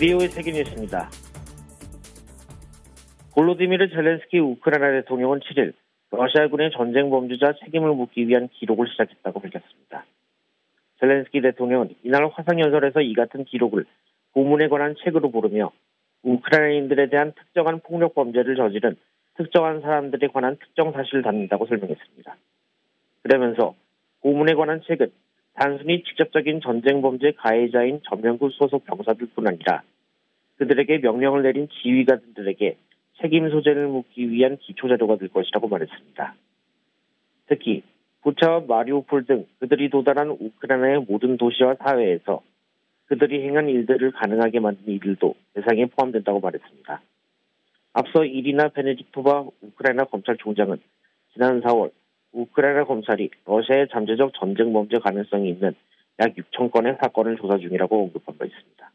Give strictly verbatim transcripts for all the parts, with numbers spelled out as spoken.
비오의 세계뉴스입니다. 볼로디미르 젤렌스키 우크라이나 대통령은 칠 일 러시아군의 전쟁 범죄자 책임을 묻기 위한 기록을 시작했다고 밝혔습니다. 젤렌스키 대통령은 이날 화상연설에서 이 같은 기록을 고문에 관한 책으로 부르며 우크라이나인들에 대한 특정한 폭력 범죄를 저지른 특정한 사람들에 관한 특정 사실을 담는다고 설명했습니다. 그러면서 고문에 관한 책은 단순히 직접적인 전쟁 범죄 가해자인 전면군 소속 병사들뿐 아니라 그들에게 명령을 내린 지휘관들에게 책임 소재를 묻기 위한 기초 자료가 될 것이라고 말했습니다. 특히 부차와 마리우폴 등 그들이 도달한 우크라이나의 모든 도시와 사회에서 그들이 행한 일들을 가능하게 만든 일들도 대상에 포함된다고 말했습니다. 앞서 이리나 베네딕토바 우크라이나 검찰총장은 지난 사월 우크라이나 검찰이 러시아의 잠재적 전쟁 범죄 가능성이 있는 약 육천 건의 사건을 조사 중이라고 언급한 바 있습니다.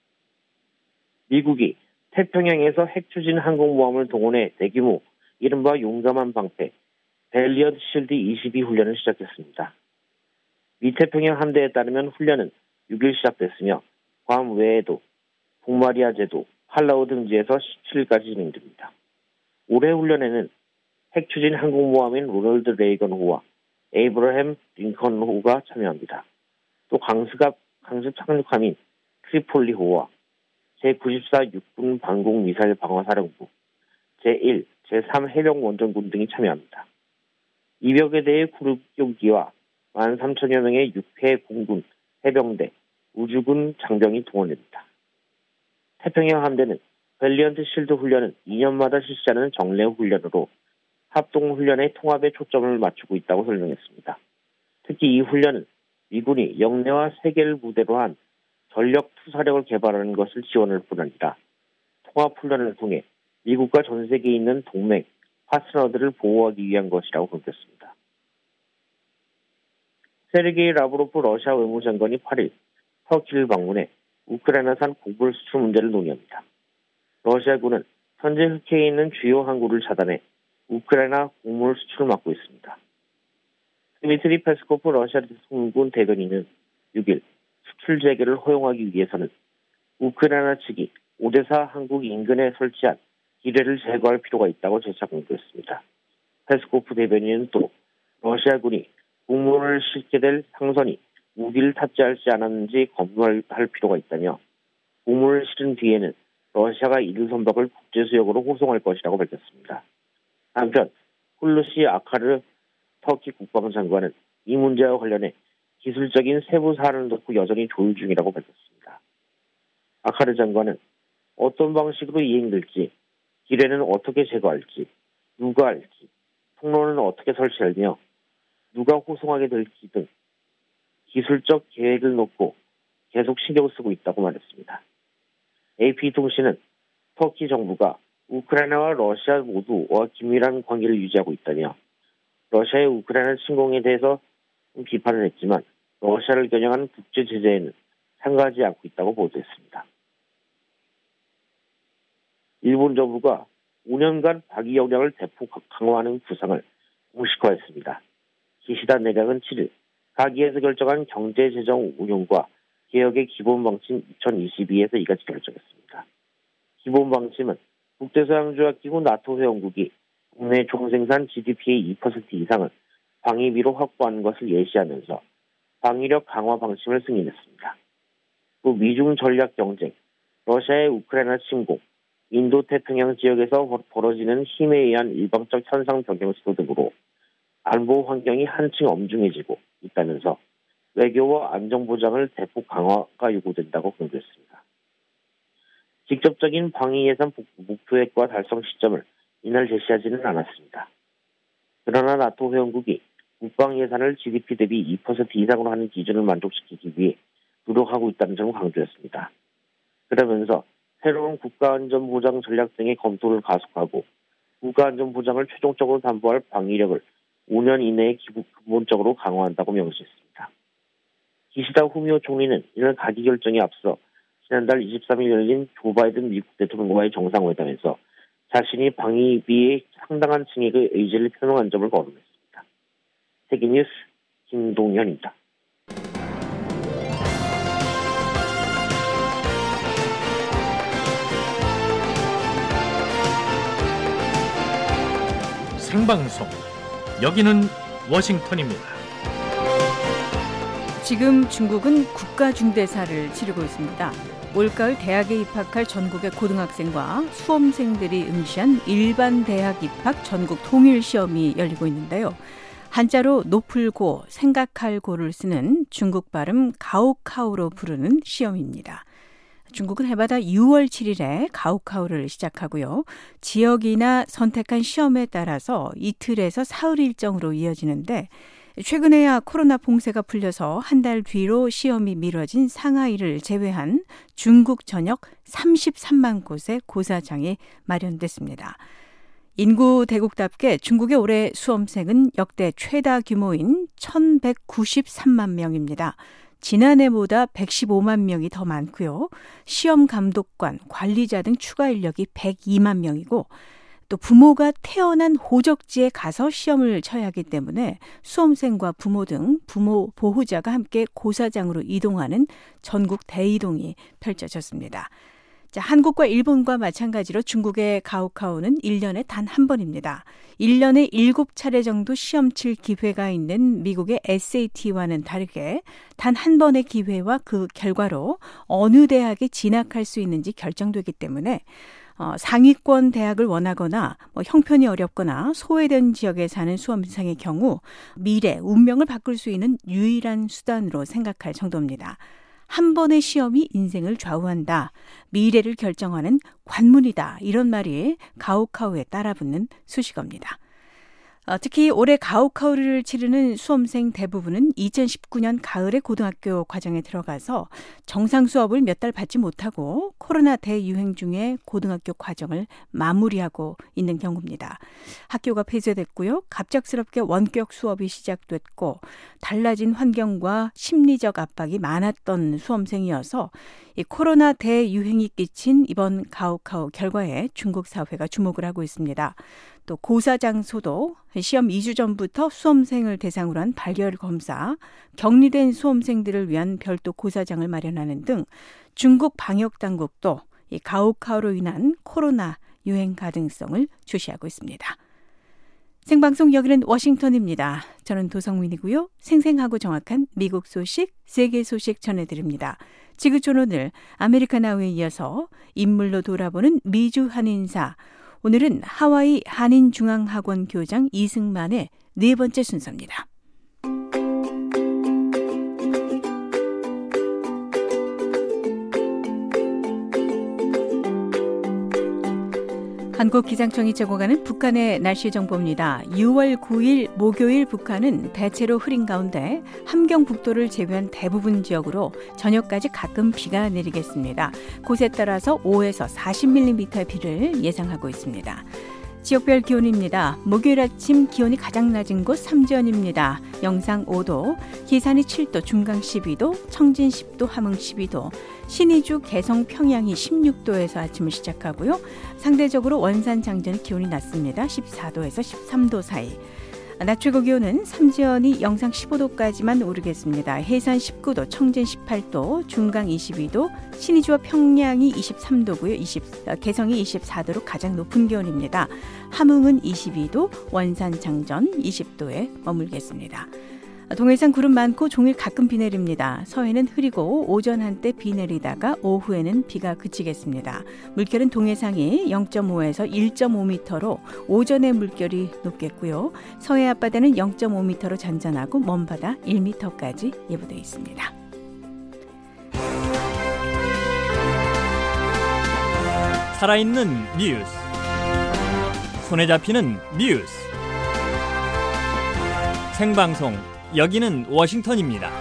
미국이 태평양에서 핵 추진 항공모함을 동원해 대규모 이른바 용감한 방패 벨리언트 실드 이십이 훈련을 시작했습니다. 미 태평양 함대에 따르면 훈련은 육 일 시작됐으며 괌 외에도 북마리아 제도, 팔라우 등 지에서 십칠 일까지 진행됩니다. 올해 훈련에는 핵 추진 항공모함인 로널드 레이건호와 에이브러햄 링컨호가 참여합니다. 또 강습, 강습 착륙함인 트리폴리호와 제구십사 육군 방공 미사일 방어사령부, 제일, 제삼 해병원전군 등이 참여합니다. 이백여 대의 구륙기와 만 삼천여 명의 육해 공군, 해병대, 우주군 장병이 동원됩니다. 태평양 함대는 밸리언트 실드 훈련은 이 년마다 실시하는 정례 훈련으로 합동훈련의 통합에 초점을 맞추고 있다고 설명했습니다. 특히 이 훈련은 미군이 영내와 세계를 무대로 한 전력 투사력을 개발하는 것을 지원할 뿐 아니라 통합훈련을 통해 미국과 전 세계에 있는 동맹, 파트너들을 보호하기 위한 것이라고 밝혔습니다. 세르게이 라브로프 러시아 외무장관이 팔 일 터키를 방문해 우크라이나산 곡물 수출 문제를 논의합니다. 러시아군은 현재 흑해에 있는 주요 항구를 차단해 우크라이나 곡물 수출을 막고 있습니다. 드미트리 페스코프 러시아 대통령군 대변인은 육 일 수출 재개를 허용하기 위해서는 우크라이나 측이 오데사 항구 인근에 설치한 기뢰를 제거할 필요가 있다고 재차 강조했습니다. 페스코프 대변인은 또 러시아군이 곡물을 싣게 될 상선이 무기를 탑재하지 않았는지 검토할 필요가 있다며 곡물을 실은 뒤에는 러시아가 이들 선박을 국제수역으로 호송할 것이라고 밝혔습니다. 한편 훌루시 아카르 터키 국방장관은 이 문제와 관련해 기술적인 세부 사안을 놓고 여전히 조율 중이라고 밝혔습니다. 아카르 장관은 어떤 방식으로 이행될지, 기뢰는 어떻게 제거할지, 누가 할지, 통로는 어떻게 설치하며 누가 호송하게 될지 등 기술적 계획을 놓고 계속 신경을 쓰고 있다고 말했습니다. 에이피통신은 터키 정부가 우크라이나와 러시아 모두와 긴밀한 관계를 유지하고 있다며 러시아의 우크라이나 침공에 대해서 비판을 했지만 러시아를 겨냥한 국제 제재에는 참가하지 않고 있다고 보도했습니다. 일본 정부가 오 년간 방위 역량을 대폭 강화하는 구상을 공식화했습니다. 기시다 내각은 칠 일 가기에서 결정한 경제재정 운용과 개혁의 기본방침 이천이십이에서 이같이 결정했습니다. 기본방침은 국제서양조약기구 나토 회원국이 국내 총생산 지디피의 이 퍼센트 이상을 방위비로 확보하는 것을 예시하면서 방위력 강화 방침을 승인했습니다. 또 미중 전략 경쟁, 러시아의 우크라이나 침공, 인도 태평양 지역에서 벌어지는 힘에 의한 일방적 현상 변경 시도 등으로 안보 환경이 한층 엄중해지고 있다면서 외교와 안정보장을 대폭 강화가 요구된다고 강조했습니다. 직접적인 방위 예산 목표액과 달성 시점을 이날 제시하지는 않았습니다. 그러나 나토 회원국이 국방 예산을 지디피 대비 이 퍼센트 이상으로 하는 기준을 만족시키기 위해 노력하고 있다는 점을 강조했습니다. 그러면서 새로운 국가안전보장 전략 등의 검토를 가속하고 국가안전보장을 최종적으로 담보할 방위력을 오 년 이내에 기본적으로 강화한다고 명시했습니다. 기시다 후미오 총리는 이날 가기 결정에 앞서 지난달 이십삼 일 열린 조 바이든 미국 대통령과의 정상회담에서 자신이 방위비의 상당한 증액의 의지를 표명한 점을 거론했습니다. 세계뉴스 김동현입니다. 생방송. 여기는 워싱턴입니다. 지금 중국은 국가중대사를 치르고 있습니다. 올가을 대학에 입학할 전국의 고등학생과 수험생들이 응시한 일반 대학 입학 전국 통일 시험이 열리고 있는데요. 한자로 높을고, 생각할 고를 쓰는 중국 발음 가오카오로 부르는 시험입니다. 중국은 해마다 유월 칠일에 가오카오를 시작하고요. 지역이나 선택한 시험에 따라서 이틀에서 사흘 일정으로 이어지는데 최근에야 코로나 봉쇄가 풀려서 한 달 뒤로 시험이 미뤄진 상하이를 제외한 중국 전역 삼십삼만 곳의 고사장이 마련됐습니다. 인구 대국답게 중국의 올해 수험생은 역대 최다 규모인 천백구십삼만 명입니다. 지난해보다 백십오만 명이 더 많고요. 시험 감독관, 관리자 등 추가 인력이 백이만 명이고 또 부모가 태어난 호적지에 가서 시험을 쳐야 하기 때문에 수험생과 부모 등 부모 보호자가 함께 고사장으로 이동하는 전국 대이동이 펼쳐졌습니다. 자, 한국과 일본과 마찬가지로 중국의 가오카오는 일 년에 단 한 번입니다. 일 년에 일곱 차례 정도 시험 칠 기회가 있는 미국의 에스에이티와는 다르게 단 한 번의 기회와 그 결과로 어느 대학에 진학할 수 있는지 결정되기 때문에 어, 상위권 대학을 원하거나 뭐 형편이 어렵거나 소외된 지역에 사는 수험생의 경우 미래, 운명을 바꿀 수 있는 유일한 수단으로 생각할 정도입니다. 한 번의 시험이 인생을 좌우한다. 미래를 결정하는 관문이다. 이런 말이 가오카오에 따라붙는 수식어입니다. 어, 특히 올해 가오카오를 치르는 수험생 대부분은 이천십구 년 가을에 고등학교 과정에 들어가서 정상 수업을 몇 달 받지 못하고 코로나 대유행 중에 고등학교 과정을 마무리하고 있는 경우입니다. 학교가 폐쇄됐고요. 갑작스럽게 원격 수업이 시작됐고 달라진 환경과 심리적 압박이 많았던 수험생이어서 이 코로나 대유행이 끼친 이번 가오카오 결과에 중국 사회가 주목을 하고 있습니다. 또 고사 장소도 시험 이 주 전부터 수험생을 대상으로 한 발열 검사, 격리된 수험생들을 위한 별도 고사장을 마련하는 등 중국 방역당국도 이 가오카오로 인한 코로나 유행 가능성을 주시하고 있습니다. 생방송 여기는 워싱턴입니다. 저는 도성민이고요. 생생하고 정확한 미국 소식, 세계 소식 전해드립니다. 지구촌 오늘 아메리카나우에 이어서 인물로 돌아보는 미주 한인사. 오늘은 하와이 한인중앙학원 교장 이승만의 네 번째 순서입니다. 한국기상청이 제공하는 북한의 날씨 정보입니다. 유월 구일 목요일 북한은 대체로 흐린 가운데 함경북도를 제외한 대부분 지역으로 저녁까지 가끔 비가 내리겠습니다. 곳에 따라서 오에서 사십 밀리미터의 비를 예상하고 있습니다. 지역별 기온입니다. 목요일 아침 기온이 가장 낮은 곳 삼지연입니다. 영상 오 도, 기산이 칠 도, 중강 십이 도, 청진 십 도, 함흥 십이 도, 신의주, 개성, 평양이 십육 도에서 아침을 시작하고요. 상대적으로 원산, 장전의 기온이 낮습니다. 십사 도에서 십삼 도 사이. 낮 최고 기온은 삼지연이 영상 십오 도까지만 오르겠습니다. 해산 십구 도, 청진 십팔 도, 중강 이십이 도, 신의주와 평양이 이십삼 도고요. 이십, 개성이 이십사 도로 가장 높은 기온입니다. 함흥은 이십이 도, 원산, 장전 이십 도에 머물겠습니다. 동해상 구름 많고 종일 가끔 비 내립니다. 서해는 흐리고 오전 한때 비 내리다가 오후에는 비가 그치겠습니다. 물결은 동해상이 영 점 오에서 일 점 오 미터로 오전에 물결이 높겠고요. 서해 앞바다는 영 점 오 미터로 잔잔하고 먼바다 일 미터까지 예보되어 있습니다. 살아있는 뉴스, 손에 잡히는 뉴스, 생방송 여기는 워싱턴입니다.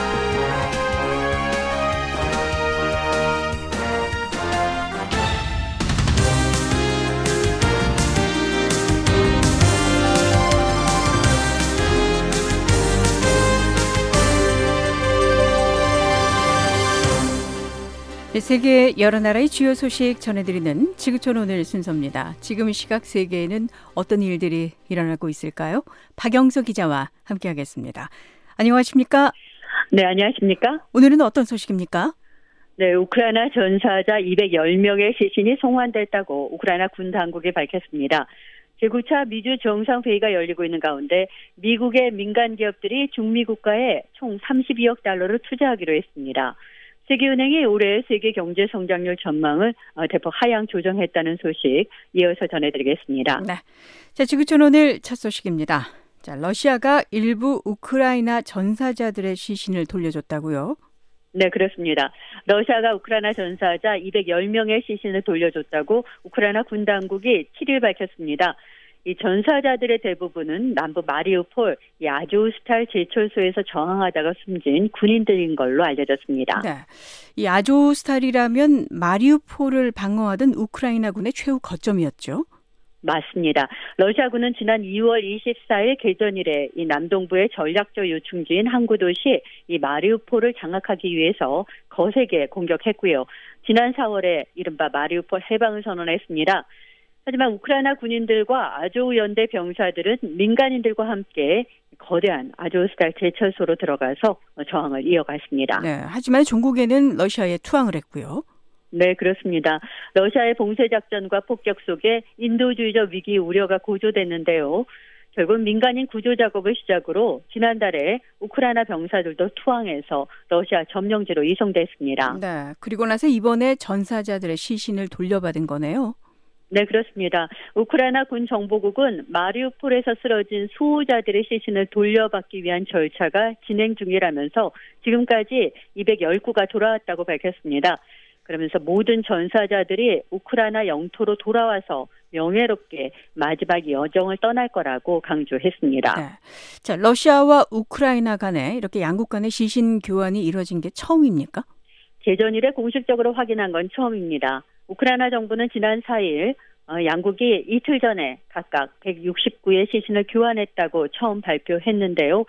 세계 여러 나라의 주요 소식 전해드리는 지구촌 오늘 순서입니다. 지금 시각 세계에는 어떤 일들이 일어나고 있을까요? 박영서 기자와 함께하겠습니다. 안녕하십니까? 네, 안녕하십니까? 오늘은 어떤 소식입니까? 네, 우크라이나 전사자 이백십 명의 시신이 송환됐다고 우크라이나 군 당국이 밝혔습니다. 제구 차 미주 정상회의가 열리고 있는 가운데 미국의 민간 기업들이 중미 국가에 총 삼십이억 달러를 투자하기로 했습니다. 세계은행이 올해 세계 경제 성장률 전망을 대폭 하향 조정했다는 소식 이어서 전해드리겠습니다. 네. 자, 지구촌 오늘 첫 소식입니다. 자, 러시아가 일부 우크라이나 전사자들의 시신을 돌려줬다고요? 네, 그렇습니다. 러시아가 우크라이나 전사자 이백십 명의 시신을 돌려줬다고 우크라이나 군 당국이 칠 일 밝혔습니다. 이 전사자들의 대부분은 남부 마리우폴 이 아조스탈 제철소에서 저항하다가 숨진 군인들인 걸로 알려졌습니다. 네, 이 아조스탈이라면 마리우폴을 방어하던 우크라이나군의 최후 거점이었죠? 맞습니다. 러시아군은 지난 이월 이십사일 개전일에 이 남동부의 전략적 요충지인 항구 도시 이 마리우폴을 장악하기 위해서 거세게 공격했고요. 지난 사월에 이른바 마리우폴 해방을 선언했습니다. 하지만 우크라이나 군인들과 아조우 연대 병사들은 민간인들과 함께 거대한 아조스탈 제철소로 들어가서 저항을 이어갔습니다. 네, 하지만 종국에는 러시아에 투항을 했고요. 네, 그렇습니다. 러시아의 봉쇄작전과 폭격 속에 인도주의적 위기 우려가 고조됐는데요. 결국 민간인 구조 작업을 시작으로 지난달에 우크라이나 병사들도 투항해서 러시아 점령지로 이송됐습니다. 네, 그리고 나서 이번에 전사자들의 시신을 돌려받은 거네요. 네, 그렇습니다. 우크라이나 군 정보국은 마리우폴에서 쓰러진 수호자들의 시신을 돌려받기 위한 절차가 진행 중이라면서 지금까지 이백십 구가 돌아왔다고 밝혔습니다. 그러면서 모든 전사자들이 우크라이나 영토로 돌아와서 명예롭게 마지막 여정을 떠날 거라고 강조했습니다. 네. 자, 러시아와 우크라이나 간에 이렇게 양국 간의 시신 교환이 이루어진 게 처음입니까? 개전일에 공식적으로 확인한 건 처음입니다. 우크라이나 정부는 지난 사일 양국이 이틀 전에 각각 백육십구의 시신을 교환했다고 처음 발표했는데요.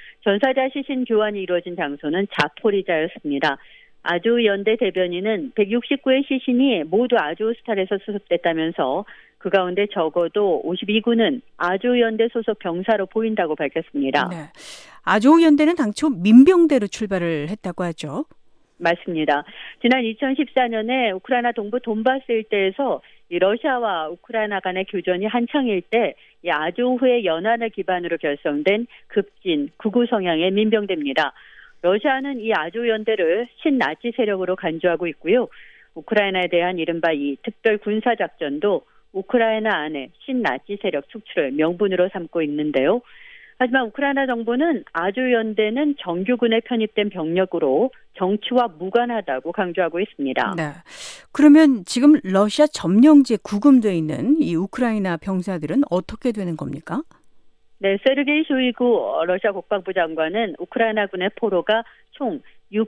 전사자 시신 교환이 이루어진 장소는 자포리자였습니다. 아조우 연대 대변인은 백육십구의 시신이 모두 아조스탈에서 수습됐다면서 그 가운데 적어도 오십이 구는 아조우 연대 소속 병사로 보인다고 밝혔습니다. 네. 아조우 연대는 당초 민병대로 출발을 했다고 하죠. 맞습니다. 지난 이천십사년에 우크라이나 동부 돈바스 일대에서 이 러시아와 우크라이나 간의 교전이 한창일 때 이 아조우의 연안을 기반으로 결성된 급진 극우 성향의 민병대입니다. 러시아는 이 아조우 연대를 신나치 세력으로 간주하고 있고요. 우크라이나에 대한 이른바 이 특별 군사작전도 우크라이나 안에 신나치 세력 축출을 명분으로 삼고 있는데요. 하지만 우크라이나 정부는 아조우 연대는 정규군에 편입된 병력으로 정치와 무관하다고 강조하고 있습니다. 네. 그러면 지금 러시아 점령지에 구금되어 있는 이 우크라이나 병사들은 어떻게 되는 겁니까? 네, 세르게이 쇼이구 러시아 국방부 장관은 우크라이나군의 포로가 총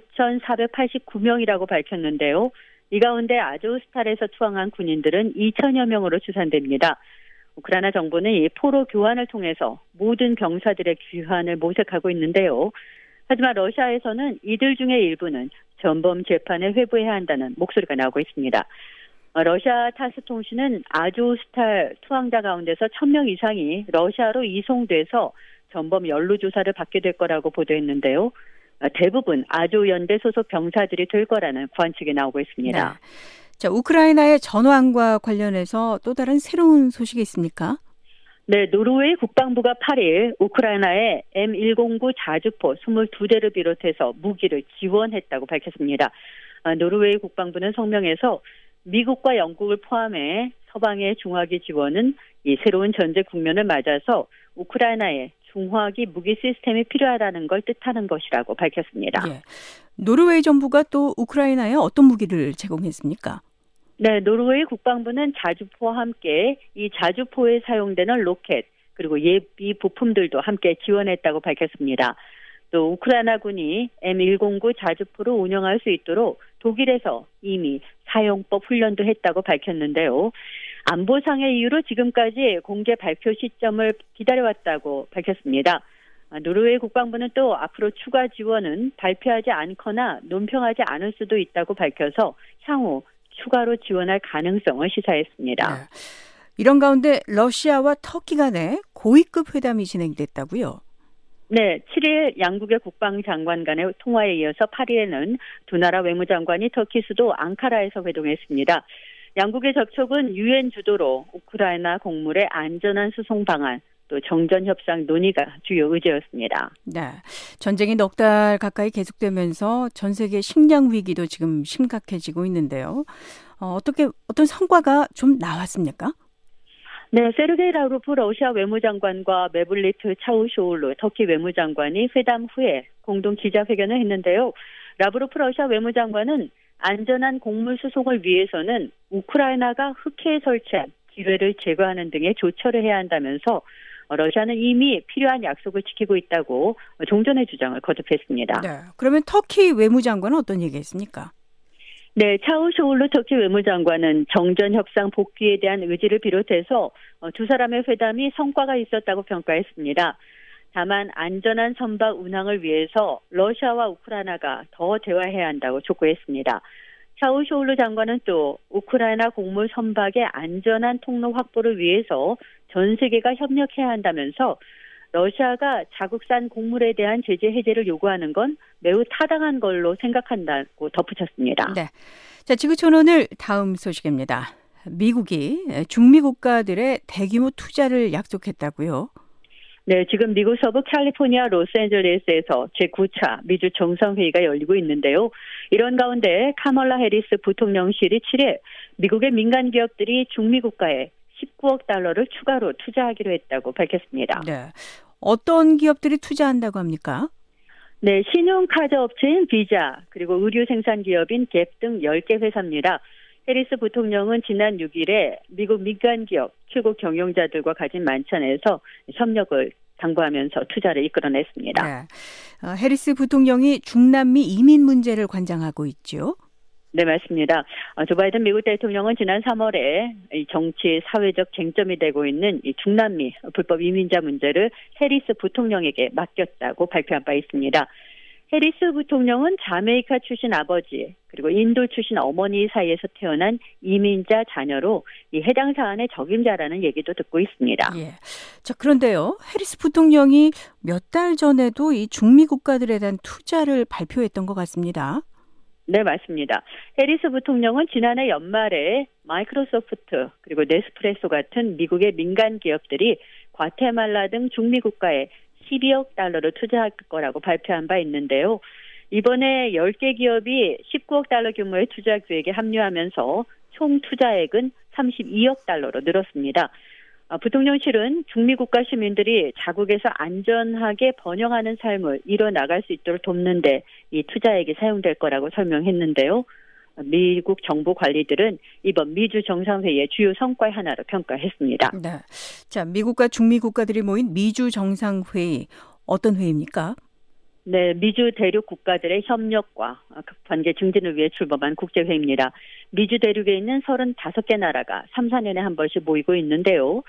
육천사백팔십구 명이라고 밝혔는데요. 이 가운데 아조스탈에서 투항한 군인들은 이천여 명으로 추산됩니다. 우크라이나 정부는 이 포로 교환을 통해서 모든 병사들의 귀환을 모색하고 있는데요. 하지만 러시아에서는 이들 중에 일부는 전범 재판에 회부해야 한다는 목소리가 나오고 있습니다. 러시아 타스 통신은 아조스탈 투항자 가운데서 천 명 이상이 러시아로 이송돼서 전범 연루 조사를 받게 될 거라고 보도했는데요. 대부분 아조우 연대 소속 병사들이 될 거라는 관측이 나오고 있습니다. 네. 자, 우크라이나의 전황과 관련해서 또 다른 새로운 소식이 있습니까? 네, 노르웨이 국방부가 팔 일 우크라이나에 엠 백구 자주포 이십이 대를 비롯해서 무기를 지원했다고 밝혔습니다. 노르웨이 국방부는 성명에서 미국과 영국을 포함해 서방의 중화기 지원은 이 새로운 전제 국면을 맞아서 우크라이나에 중화기 무기 시스템이 필요하다는 걸 뜻하는 것이라고 밝혔습니다. 예. 노르웨이 정부가 또 우크라이나에 어떤 무기를 제공했습니까? 네, 노르웨이 국방부는 자주포와 함께 이 자주포에 사용되는 로켓 그리고 예비 부품들도 함께 지원했다고 밝혔습니다. 또 우크라이나군이 엠 백구 자주포를 운영할 수 있도록 독일에서 이미 사용법 훈련도 했다고 밝혔는데요. 안보상의 이유로 지금까지 공개 발표 시점을 기다려왔다고 밝혔습니다. 노르웨이 국방부는 또 앞으로 추가 지원은 발표하지 않거나 논평하지 않을 수도 있다고 밝혀서 향후 추가로 지원할 가능성을 시사했습니다. 네. 이런 가운데 러시아와 터키 간에 고위급 회담이 진행됐다고요? 네, 칠 일 양국의 국방장관 간의 통화에 이어서 팔 일에는 두 나라 외무장관이 터키 수도 앙카라에서 회동했습니다. 양국의 접촉은 유엔 주도로 우크라이나 곡물의 안전한 수송 방안, 또 정전 협상 논의가 주요 의제였습니다. 네, 전쟁이 넉 달 가까이 계속되면서 전 세계 식량 위기도 지금 심각해지고 있는데요. 어, 어떻게 어떤 성과가 좀 나왔습니까? 네, 세르게이 라브로프 러시아 외무장관과 메블리트 차우쇼울루 터키 외무장관이 회담 후에 공동 기자회견을 했는데요. 라브로프 러시아 외무장관은 안전한 곡물 수송을 위해서는 우크라이나가 흑해에 설치한 기뢰를 제거하는 등의 조처를 해야 한다면서 러시아는 이미 필요한 약속을 지키고 있다고 종전의 주장을 거듭했습니다. 네, 그러면 터키 외무장관은 어떤 얘기했습니까? 네, 차우쇼울루 터키 외무장관은 정전 협상 복귀에 대한 의지를 비롯해서 두 사람의 회담이 성과가 있었다고 평가했습니다. 다만 안전한 선박 운항을 위해서 러시아와 우크라이나가 더 대화해야 한다고 촉구했습니다. 차우쇼울루 장관은 또 우크라이나 곡물 선박의 안전한 통로 확보를 위해서 전 세계가 협력해야 한다면서 러시아가 자국산 곡물에 대한 제재 해제를 요구하는 건 매우 타당한 걸로 생각한다고 덧붙였습니다. 네, 자, 지구촌 오늘 다음 소식입니다. 미국이 중미 국가들의 대규모 투자를 약속했다고요? 네, 지금 미국 서부 캘리포니아 로스앤젤레스에서 제구 차 미주 정상회의가 열리고 있는데요. 이런 가운데 카멀라 해리스 부통령실이 칠 일 미국의 민간 기업들이 중미 국가에 십구억 달러를 추가로 투자하기로 했다고 밝혔습니다. 네, 어떤 기업들이 투자한다고 합니까? 네, 신용카드 업체인 비자, 그리고 의류 생산 기업인 갭 등 열 개 회사입니다. 해리스 부통령은 지난 육 일에 미국 민간 기업 최고 경영자들과 가진 만찬에서 협력을 당부하면서 투자를 이끌어냈습니다. 네. 어, 해리스 부통령이 중남미 이민 문제를 관장하고 있죠. 네, 맞습니다. 어, 조 바이든 미국 대통령은 지난 삼월에 이 정치, 사회적 쟁점이 되고 있는 이 중남미 불법 이민자 문제를 해리스 부통령에게 맡겼다고 발표한 바 있습니다. 해리스 부통령은 자메이카 출신 아버지 그리고 인도 출신 어머니 사이에서 태어난 이민자 자녀로 이 해당 사안의 적임자라는 얘기도 듣고 있습니다. 예. 자, 그런데요, 해리스 부통령이 몇 달 전에도 이 중미 국가들에 대한 투자를 발표했던 것 같습니다. 네, 맞습니다. 해리스 부통령은 지난해 연말에 마이크로소프트 그리고 네스프레소 같은 미국의 민간 기업들이 과테말라 등 중미 국가에 십이억 달러를 투자할 거라고 발표한 바 있는데요. 이번에 열 개 기업이 십구억 달러 규모의 투자 계획에 합류하면서 총 투자액은 삼십이억 달러로 늘었습니다. 부통령실은 중미 국가 시민들이 자국에서 안전하게 번영하는 삶을 이뤄나갈 수 있도록 돕는 데 이 투자액이 사용될 거라고 설명했는데요. 미국 정부 관리들은 이번 미주 정상회의의 주요 성과의 하나로 평가했습니다. 네. 자, 미국과 중미 국가들이 모인 미주 정상회의, 어떤 회의입니까? 네, 미주 대륙 국가들의 협력과 관계 증진을 위해 출범한 국제회의입니다. 미주 대륙에 있는 서른다섯 개 나라가 삼, 사 년에 한 번씩 모이고 있는데요.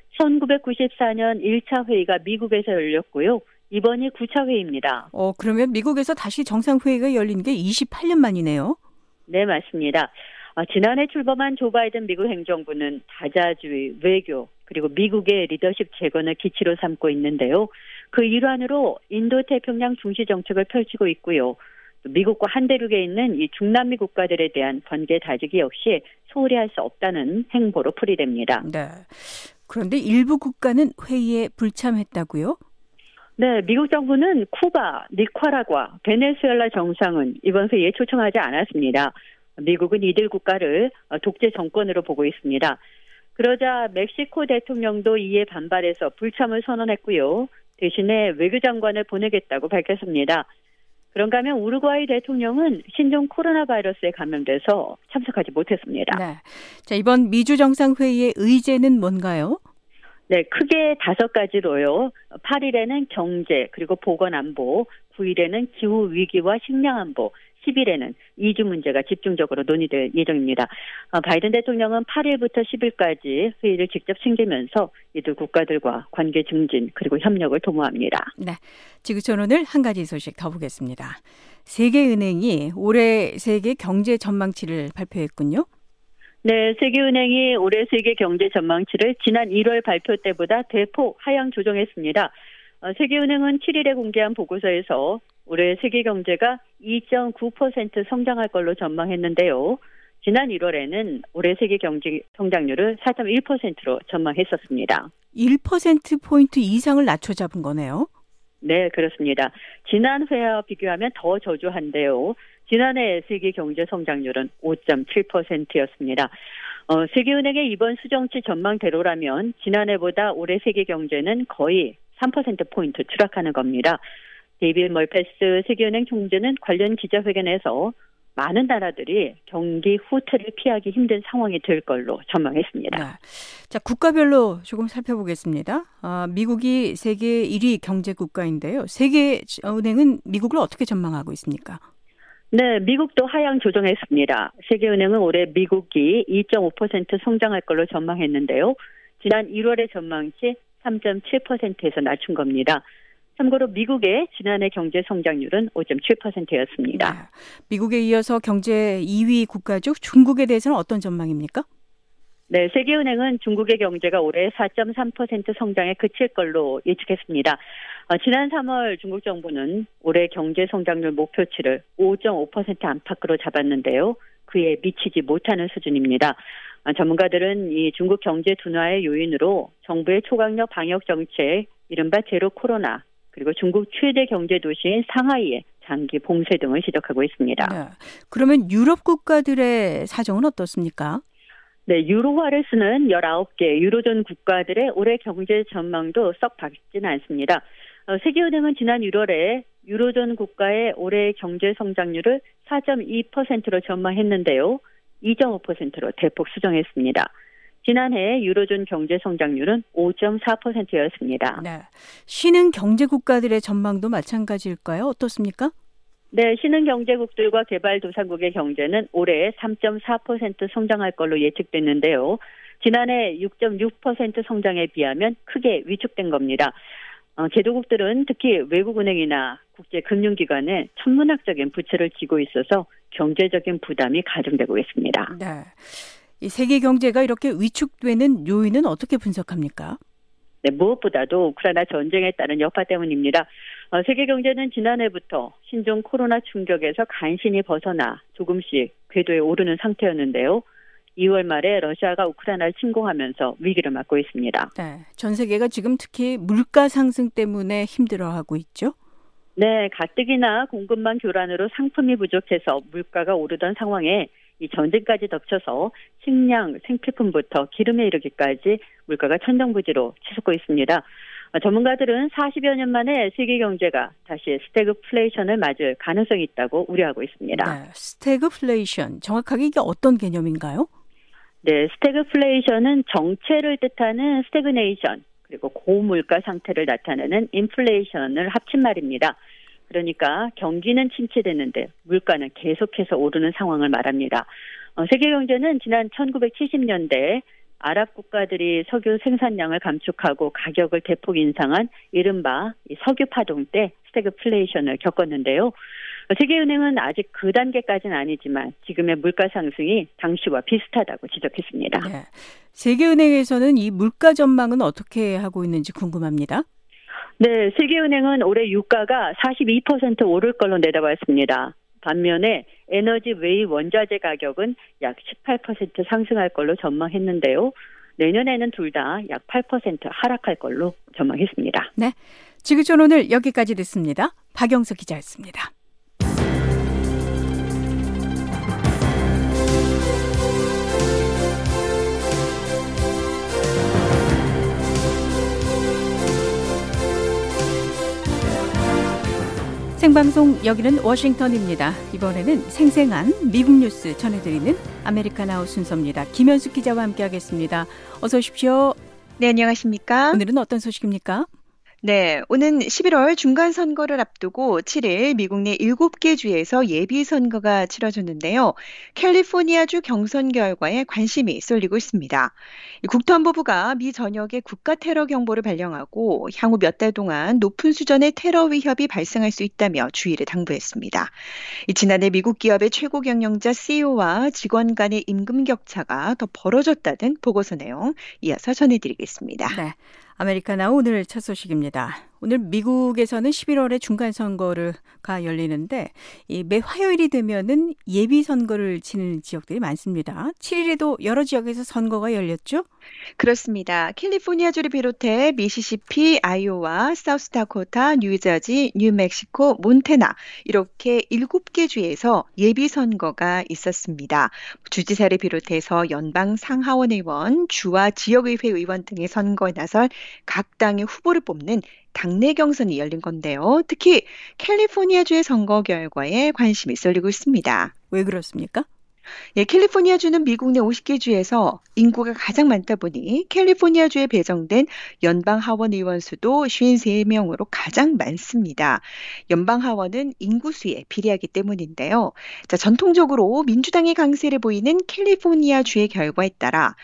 천구백구십사 년 일 차 회의가 미국에서 열렸고요. 이번이 구 차 회의입니다. 어, 그러면 미국에서 다시 정상회의가 열린 게 이십팔 년 만이네요. 네, 맞습니다. 아, 지난해 출범한 조 바이든 미국 행정부는 다자주의, 외교, 그리고 미국의 리더십 재건을 기치로 삼고 있는데요. 그 일환으로 인도태평양 중시 정책을 펼치고 있고요. 미국과 한 대륙에 있는 이 중남미 국가들에 대한 관계 다지기 역시 소홀히 할 수 없다는 행보로 풀이됩니다. 네. 그런데 일부 국가는 회의에 불참했다고요? 네, 미국 정부는 쿠바, 니카라과, 베네수엘라 정상은 이번 회의에 초청하지 않았습니다. 미국은 이들 국가를 독재 정권으로 보고 있습니다. 그러자 멕시코 대통령도 이에 반발해서 불참을 선언했고요. 대신에 외교장관을 보내겠다고 밝혔습니다. 그런가 하면 우루과이 대통령은 신종 코로나 바이러스에 감염돼서 참석하지 못했습니다. 네. 자, 이번 미주 정상회의의 의제는 뭔가요? 네, 크게 다섯 가지로요. 팔 일에는 경제 그리고 보건안보, 구 일에는 기후위기와 식량안보, 십 일에는 이주 문제가 집중적으로 논의될 예정입니다. 바이든 대통령은 팔 일부터 십 일까지 회의를 직접 챙기면서 이들 국가들과 관계 증진 그리고 협력을 도모합니다. 네, 지구촌 오늘 한 가지 소식 더 보겠습니다. 세계은행이 올해 세계 경제 전망치를 발표했군요. 네, 세계은행이 올해 세계 경제 전망치를 지난 일월 발표 때보다 대폭 하향 조정했습니다. 세계은행은 칠 일에 공개한 보고서에서 올해 세계 경제가 이 점 구 퍼센트 성장할 걸로 전망했는데요. 지난 일월에는 올해 세계 경제 성장률을 사 점 일 퍼센트로 전망했었습니다. 일 퍼센트포인트 이상을 낮춰 잡은 거네요. 네, 그렇습니다. 지난 회와 비교하면 더 저조한데요. 지난해 세계 경제 성장률은 오 점 칠 퍼센트였습니다. 어, 세계은행의 이번 수정치 전망대로라면 지난해보다 올해 세계 경제는 거의 삼 퍼센트포인트 추락하는 겁니다. 데이비드 멀패스 세계은행 총재는 관련 기자회견에서 많은 나라들이 경기 후퇴를 피하기 힘든 상황이 될 걸로 전망했습니다. 네. 자, 국가별로 조금 살펴보겠습니다. 아, 미국이 세계 일 위 경제 국가인데요. 세계은행은 미국을 어떻게 전망하고 있습니까? 네, 미국도 하향 조정했습니다. 세계은행은 올해 미국이 이 점 오 퍼센트 성장할 걸로 전망했는데요. 지난 일월의 전망치 삼 점 칠 퍼센트에서 낮춘 겁니다. 참고로 미국의 지난해 경제 성장률은 오 점 칠 퍼센트였습니다. 네. 미국에 이어서 경제 이 위 국가죠. 중국에 대해서는 어떤 전망입니까? 네, 세계은행은 중국의 경제가 올해 사 점 삼 퍼센트 성장에 그칠 걸로 예측했습니다. 어, 지난 삼월 중국 정부는 올해 경제 성장률 목표치를 오 점 오 퍼센트 안팎으로 잡았는데요. 그에 미치지 못하는 수준입니다. 어, 전문가들은 이 중국 경제 둔화의 요인으로 정부의 초강력 방역 정책, 이른바 제로 코로나, 그리고 중국 최대 경제 도시인 상하이의 장기 봉쇄 등을 지적하고 있습니다. 네. 그러면 유럽 국가들의 사정은 어떻습니까? 네, 유로화를 쓰는 열아홉 개 유로존 국가들의 올해 경제 전망도 썩 밝지는 않습니다. 어, 세계은행은 지난 일월에 유로존 국가의 올해 경제 성장률을 사 점 이 퍼센트로 전망했는데요. 이 점 오 퍼센트로 대폭 수정했습니다. 지난해 유로존 경제 성장률은 오 점 사 퍼센트였습니다. 네. 신흥 경제 국가들의 전망도 마찬가지일까요? 어떻습니까? 네, 신흥 경제국들과 개발도상국의 경제는 올해 삼 점 사 퍼센트 성장할 걸로 예측됐는데요. 지난해 육 점 육 퍼센트 성장에 비하면 크게 위축된 겁니다. 어, 개도국들은 특히 외국은행이나 국제금융기관에 천문학적인 부채를 지고 있어서 경제적인 부담이 가중되고 있습니다. 네. 이 세계 경제가 이렇게 위축되는 요인은 어떻게 분석합니까? 네, 무엇보다도 우크라이나 전쟁에 따른 여파 때문입니다. 어, 세계 경제는 지난해부터 신종 코로나 충격에서 간신히 벗어나 조금씩 궤도에 오르는 상태였는데요. 이월 말에 러시아가 우크라이나를 침공하면서 위기를 맞고 있습니다. 네, 전 세계가 지금 특히 물가 상승 때문에 힘들어하고 있죠? 네, 가뜩이나 공급망 교란으로 상품이 부족해서 물가가 오르던 상황에 이 전쟁까지 덮쳐서 식량, 생필품부터 기름에 이르기까지 물가가 천정부지로 치솟고 있습니다. 전문가들은 사십여 년 만에 세계 경제가 다시 스태그플레이션을 맞을 가능성이 있다고 우려하고 있습니다. 네, 스태그플레이션, 정확하게 이게 어떤 개념인가요? 네, 스태그플레이션은 정체를 뜻하는 스태그네이션, 그리고 고물가 상태를 나타내는 인플레이션을 합친 말입니다. 그러니까 경기는 침체되는데 물가는 계속해서 오르는 상황을 말합니다. 어, 세계 경제는 지난 천구백칠십 년대 아랍 국가들이 석유 생산량을 감축하고 가격을 대폭 인상한 이른바 석유 파동 때 스태그플레이션을 겪었는데요. 세계은행은 아직 그 단계까지는 아니지만 지금의 물가 상승이 당시와 비슷하다고 지적했습니다. 네. 세계은행에서는 이 물가 전망은 어떻게 하고 있는지 궁금합니다. 네, 세계은행은 올해 유가가 사십이 퍼센트 오를 걸로 내다봤습니다. 반면에 에너지 외의 원자재 가격은 약 십팔 퍼센트 상승할 걸로 전망했는데요. 내년에는 둘 다 약 팔 퍼센트 하락할 걸로 전망했습니다. 네, 지구촌 오늘 여기까지 듣습니다. 박영석 기자였습니다. 생방송 여기는 워싱턴입니다. 이번에는 생생한 미국 뉴스 전해드리는 아메리카나우 순서입니다. 김현숙 기자와 함께하겠습니다. 어서 오십시오. 네, 안녕하십니까? 오늘은 어떤 소식입니까? 네, 오는 십일월 중간선거를 앞두고 칠일 미국 내 일곱 개 주에서 예비선거가 치러졌는데요. 캘리포니아주 경선 결과에 관심이 쏠리고 있습니다. 국토안보부가 미 전역에 국가 테러 경보를 발령하고 향후 몇 달 동안 높은 수준의 테러 위협이 발생할 수 있다며 주의를 당부했습니다. 지난해 미국 기업의 최고 경영자 씨이오와 직원 간의 임금 격차가 더 벌어졌다는 보고서 내용 이어서 전해드리겠습니다. 네. 아메리카나우 오늘 첫 소식입니다. 오늘 미국에서는 십일월에 중간선거가 열리는데 이 매 화요일이 되면은 예비선거를 치는 지역들이 많습니다. 칠일에도 여러 지역에서 선거가 열렸죠? 그렇습니다. 캘리포니아주를 비롯해 미시시피, 아이오와, 사우스다코타, 뉴저지, 뉴멕시코, 몬태나 이렇게 일곱 개 주에서 예비선거가 있었습니다. 주지사를 비롯해서 연방 상하원 의원, 주와 지역의회 의원 등의 선거에 나설 각 당의 후보를 뽑는 당내 경선이 열린 건데요. 특히 캘리포니아주의 선거 결과에 관심이 쏠리고 있습니다. 왜 그렇습니까? 예, 캘리포니아주는 미국 내 오십 개 주에서 인구가 가장 많다 보니 캘리포니아주에 배정된 연방 하원 의원 수도 오십삼 명으로 가장 많습니다. 연방 하원은 인구수에 비례하기 때문인데요. 자, 전통적으로 민주당의 강세를 보이는 캘리포니아주의 결과에 따라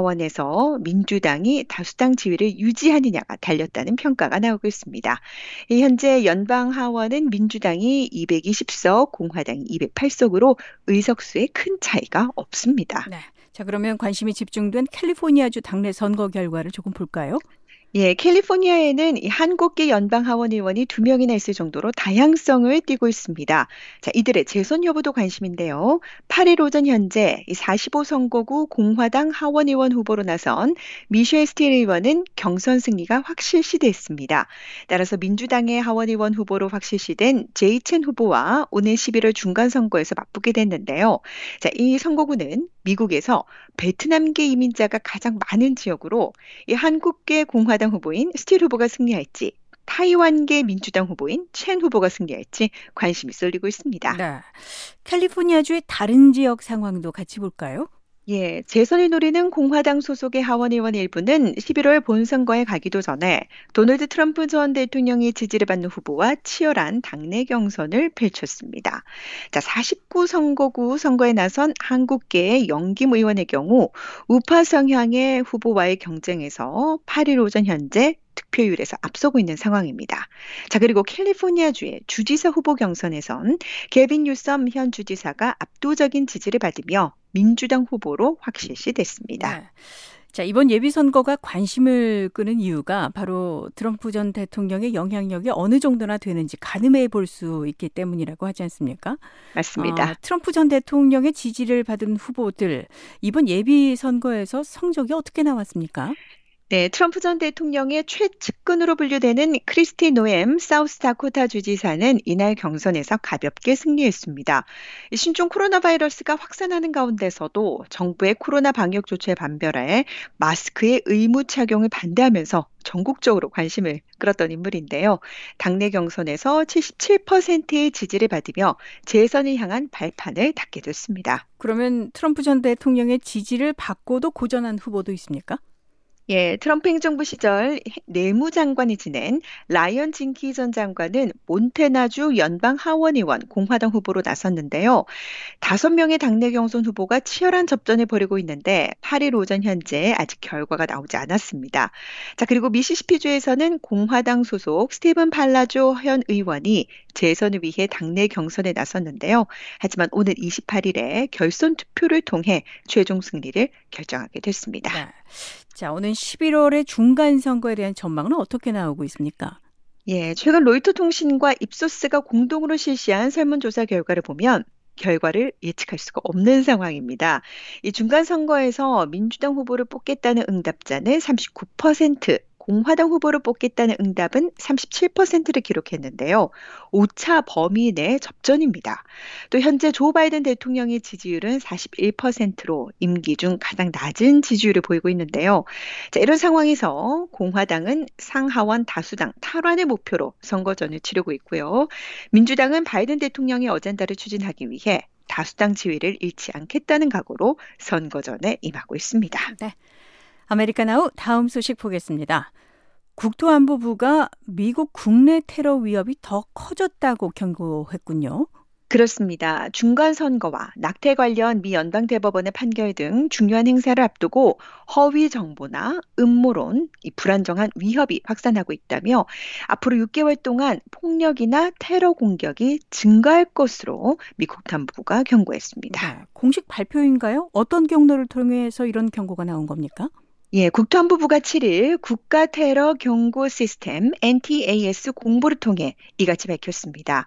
하원에서 민주당이 다수당 지위를 유지하느냐가 달렸다는 평가가 나오고 있습니다. 예, 현재 연방 하원은 민주당이 이백이십 석, 공화당이 이백팔 석으로 의석수에 큰 차이가 없습니다. 네. 자, 그러면 관심이 집중된 캘리포니아주 당내 선거 결과를 조금 볼까요? 예, 캘리포니아에는 이 한국계 연방 하원 의원이 두 명이나 있을 정도로 다양성을 띠고 있습니다. 자, 이들의 재선 여부도 관심인데요. 팔일 오전 현재 이 사십오 선거구 공화당 하원 의원 후보로 나선 미셸 스틸 의원은 경선 승리가 확실시됐습니다. 따라서 민주당의 하원 의원 후보로 확실시된 제이 첸 후보와 오늘 십일월 중간 선거에서 맞붙게 됐는데요. 자, 이 선거구는 미국에서 베트남계 이민자가 가장 많은 지역으로 이 한국계 공화당 후보인 스틸 후보가 승리할지 타이완계 민주당 후보인 첸 후보가 승리할지 관심이 쏠리고 있습니다. 네. 캘리포니아주의 다른 지역 상황도 같이 볼까요? 예, 재선을 노리는 공화당 소속의 하원 의원 일부는 십일월 본선거에 가기도 전에 도널드 트럼프 전 대통령의 지지를 받는 후보와 치열한 당내 경선을 펼쳤습니다. 자, 사십구 선거구 선거에 나선 한국계의 영김 의원의 경우 우파 성향의 후보와의 경쟁에서 팔일 오전 현재 득표율에서 앞서고 있는 상황입니다. 자, 그리고 캘리포니아주의 주지사 후보 경선에선 게빈 뉴섬 현 주지사가 압도적인 지지를 받으며 민주당 후보로 확실시됐습니다. 네. 자, 이번 예비선거가 관심을 끄는 이유가 바로 트럼프 전 대통령의 영향력이 어느 정도나 되는지 가늠해 볼 수 있기 때문이라고 하지 않습니까? 맞습니다. 어, 트럼프 전 대통령의 지지를 받은 후보들, 이번 예비선거에서 성적이 어떻게 나왔습니까? 네, 트럼프 전 대통령의 최측근으로 분류되는 크리스티 노엠 사우스다코타 주지사는 이날 경선에서 가볍게 승리했습니다. 신종 코로나 바이러스가 확산하는 가운데서도 정부의 코로나 방역 조치에 반발해 마스크의 의무 착용을 반대하면서 전국적으로 관심을 끌었던 인물인데요. 당내 경선에서 칠십칠 퍼센트의 지지를 받으며 재선을 향한 발판을 닫게 됐습니다. 그러면 트럼프 전 대통령의 지지를 받고도 고전한 후보도 있습니까? 예, 트럼프 행정부 시절 내무장관이 지낸 라이언 징키 전 장관은 몬태나주 연방 하원 의원 공화당 후보로 나섰는데요. 다섯 명의 당내 경선 후보가 치열한 접전을 벌이고 있는데 팔일 오전 현재 아직 결과가 나오지 않았습니다. 자, 그리고 미시시피주에서는 공화당 소속 스티븐 팔라조 현 의원이 재선을 위해 당내 경선에 나섰는데요. 하지만 오늘 이십팔일에 결선 투표를 통해 최종 승리를 결정하게 됐습니다. 네. 자, 오늘 십일월의 중간선거에 대한 전망은 어떻게 나오고 있습니까? 예, 최근 로이터 통신과 입소스가 공동으로 실시한 설문조사 결과를 보면 결과를 예측할 수가 없는 상황입니다. 이 중간선거에서 민주당 후보를 뽑겠다는 응답자는 삼십구 퍼센트, 공화당 후보를 뽑겠다는 응답은 삼십칠 퍼센트를 기록했는데요. 오차 범위 내 접전입니다. 또 현재 조 바이든 대통령의 지지율은 사십일 퍼센트로 임기 중 가장 낮은 지지율을 보이고 있는데요. 자, 이런 상황에서 공화당은 상하원 다수당 탈환을 목표로 선거전을 치르고 있고요. 민주당은 바이든 대통령의 어젠다를 추진하기 위해 다수당 지위를 잃지 않겠다는 각오로 선거전에 임하고 있습니다. 네. 아메리카나우 다음 소식 보겠습니다. 국토안보부가 미국 국내 테러 위협이 더 커졌다고 경고했군요. 그렇습니다. 중간선거와 낙태 관련 미 연방대법원의 판결 등 중요한 행사를 앞두고 허위 정보나 음모론, 이 불안정한 위협이 확산하고 있다며 앞으로 육 개월 동안 폭력이나 테러 공격이 증가할 것으로 미 국토안보부가 경고했습니다. 네, 공식 발표인가요? 어떤 경로를 통해서 이런 경고가 나온 겁니까? 예, 국토안보부가 칠 일 국가 테러 경고 시스템 엔티에이에스 공보를 통해 이같이 밝혔습니다.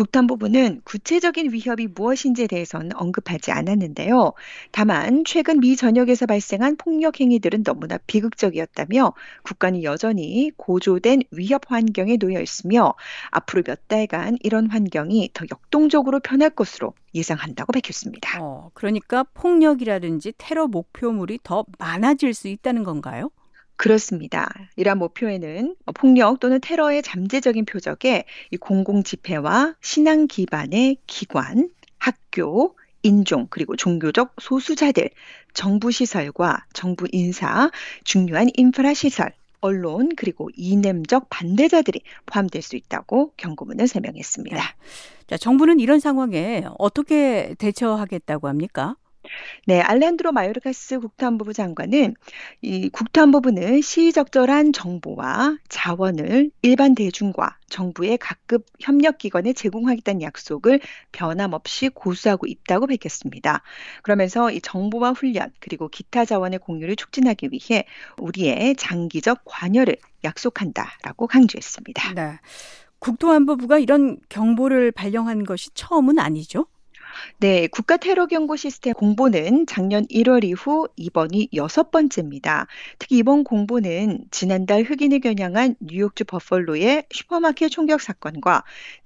국토안보부는 구체적인 위협이 무엇인지에 대해서는 언급하지 않았는데요. 다만 최근 미 전역에서 발생한 폭력 행위들은 너무나 비극적이었다며 국가는 여전히 고조된 위협 환경에 놓여 있으며 앞으로 몇 달간 이런 환경이 더 역동적으로 변할 것으로 예상한다고 밝혔습니다. 어, 그러니까 폭력이라든지 테러 목표물이 더 많아질 수 있다는 건가요? 그렇습니다. 이러한 목표에는 폭력 또는 테러의 잠재적인 표적에 이 공공 집회와 신앙 기반의 기관, 학교, 인종 그리고 종교적 소수자들, 정부 시설과 정부 인사, 중요한 인프라 시설, 언론 그리고 이념적 반대자들이 포함될 수 있다고 경고문은 설명했습니다. 네. 자, 정부는 이런 상황에 어떻게 대처하겠다고 합니까? 네, 알레한드로 마요르카스 국토안보부 장관은 이 국토안보부는 시의적절한 정보와 자원을 일반 대중과 정부의 각급 협력기관에 제공하겠다는 약속을 변함없이 고수하고 있다고 밝혔습니다. 그러면서 이 정보와 훈련 그리고 기타 자원의 공유를 촉진하기 위해 우리의 장기적 관여를 약속한다라고 강조했습니다. 네. 국토안보부가 이런 경보를 발령한 것이 처음은 아니죠? 네, 국가 테러 경고 시스템 공보는 작년 일월 이후 이번이 여섯 번째입니다. 특히 이번 공보는 지난달 흑인을 겨냥한 뉴욕주 버펄로의 슈퍼마켓 총격 사건과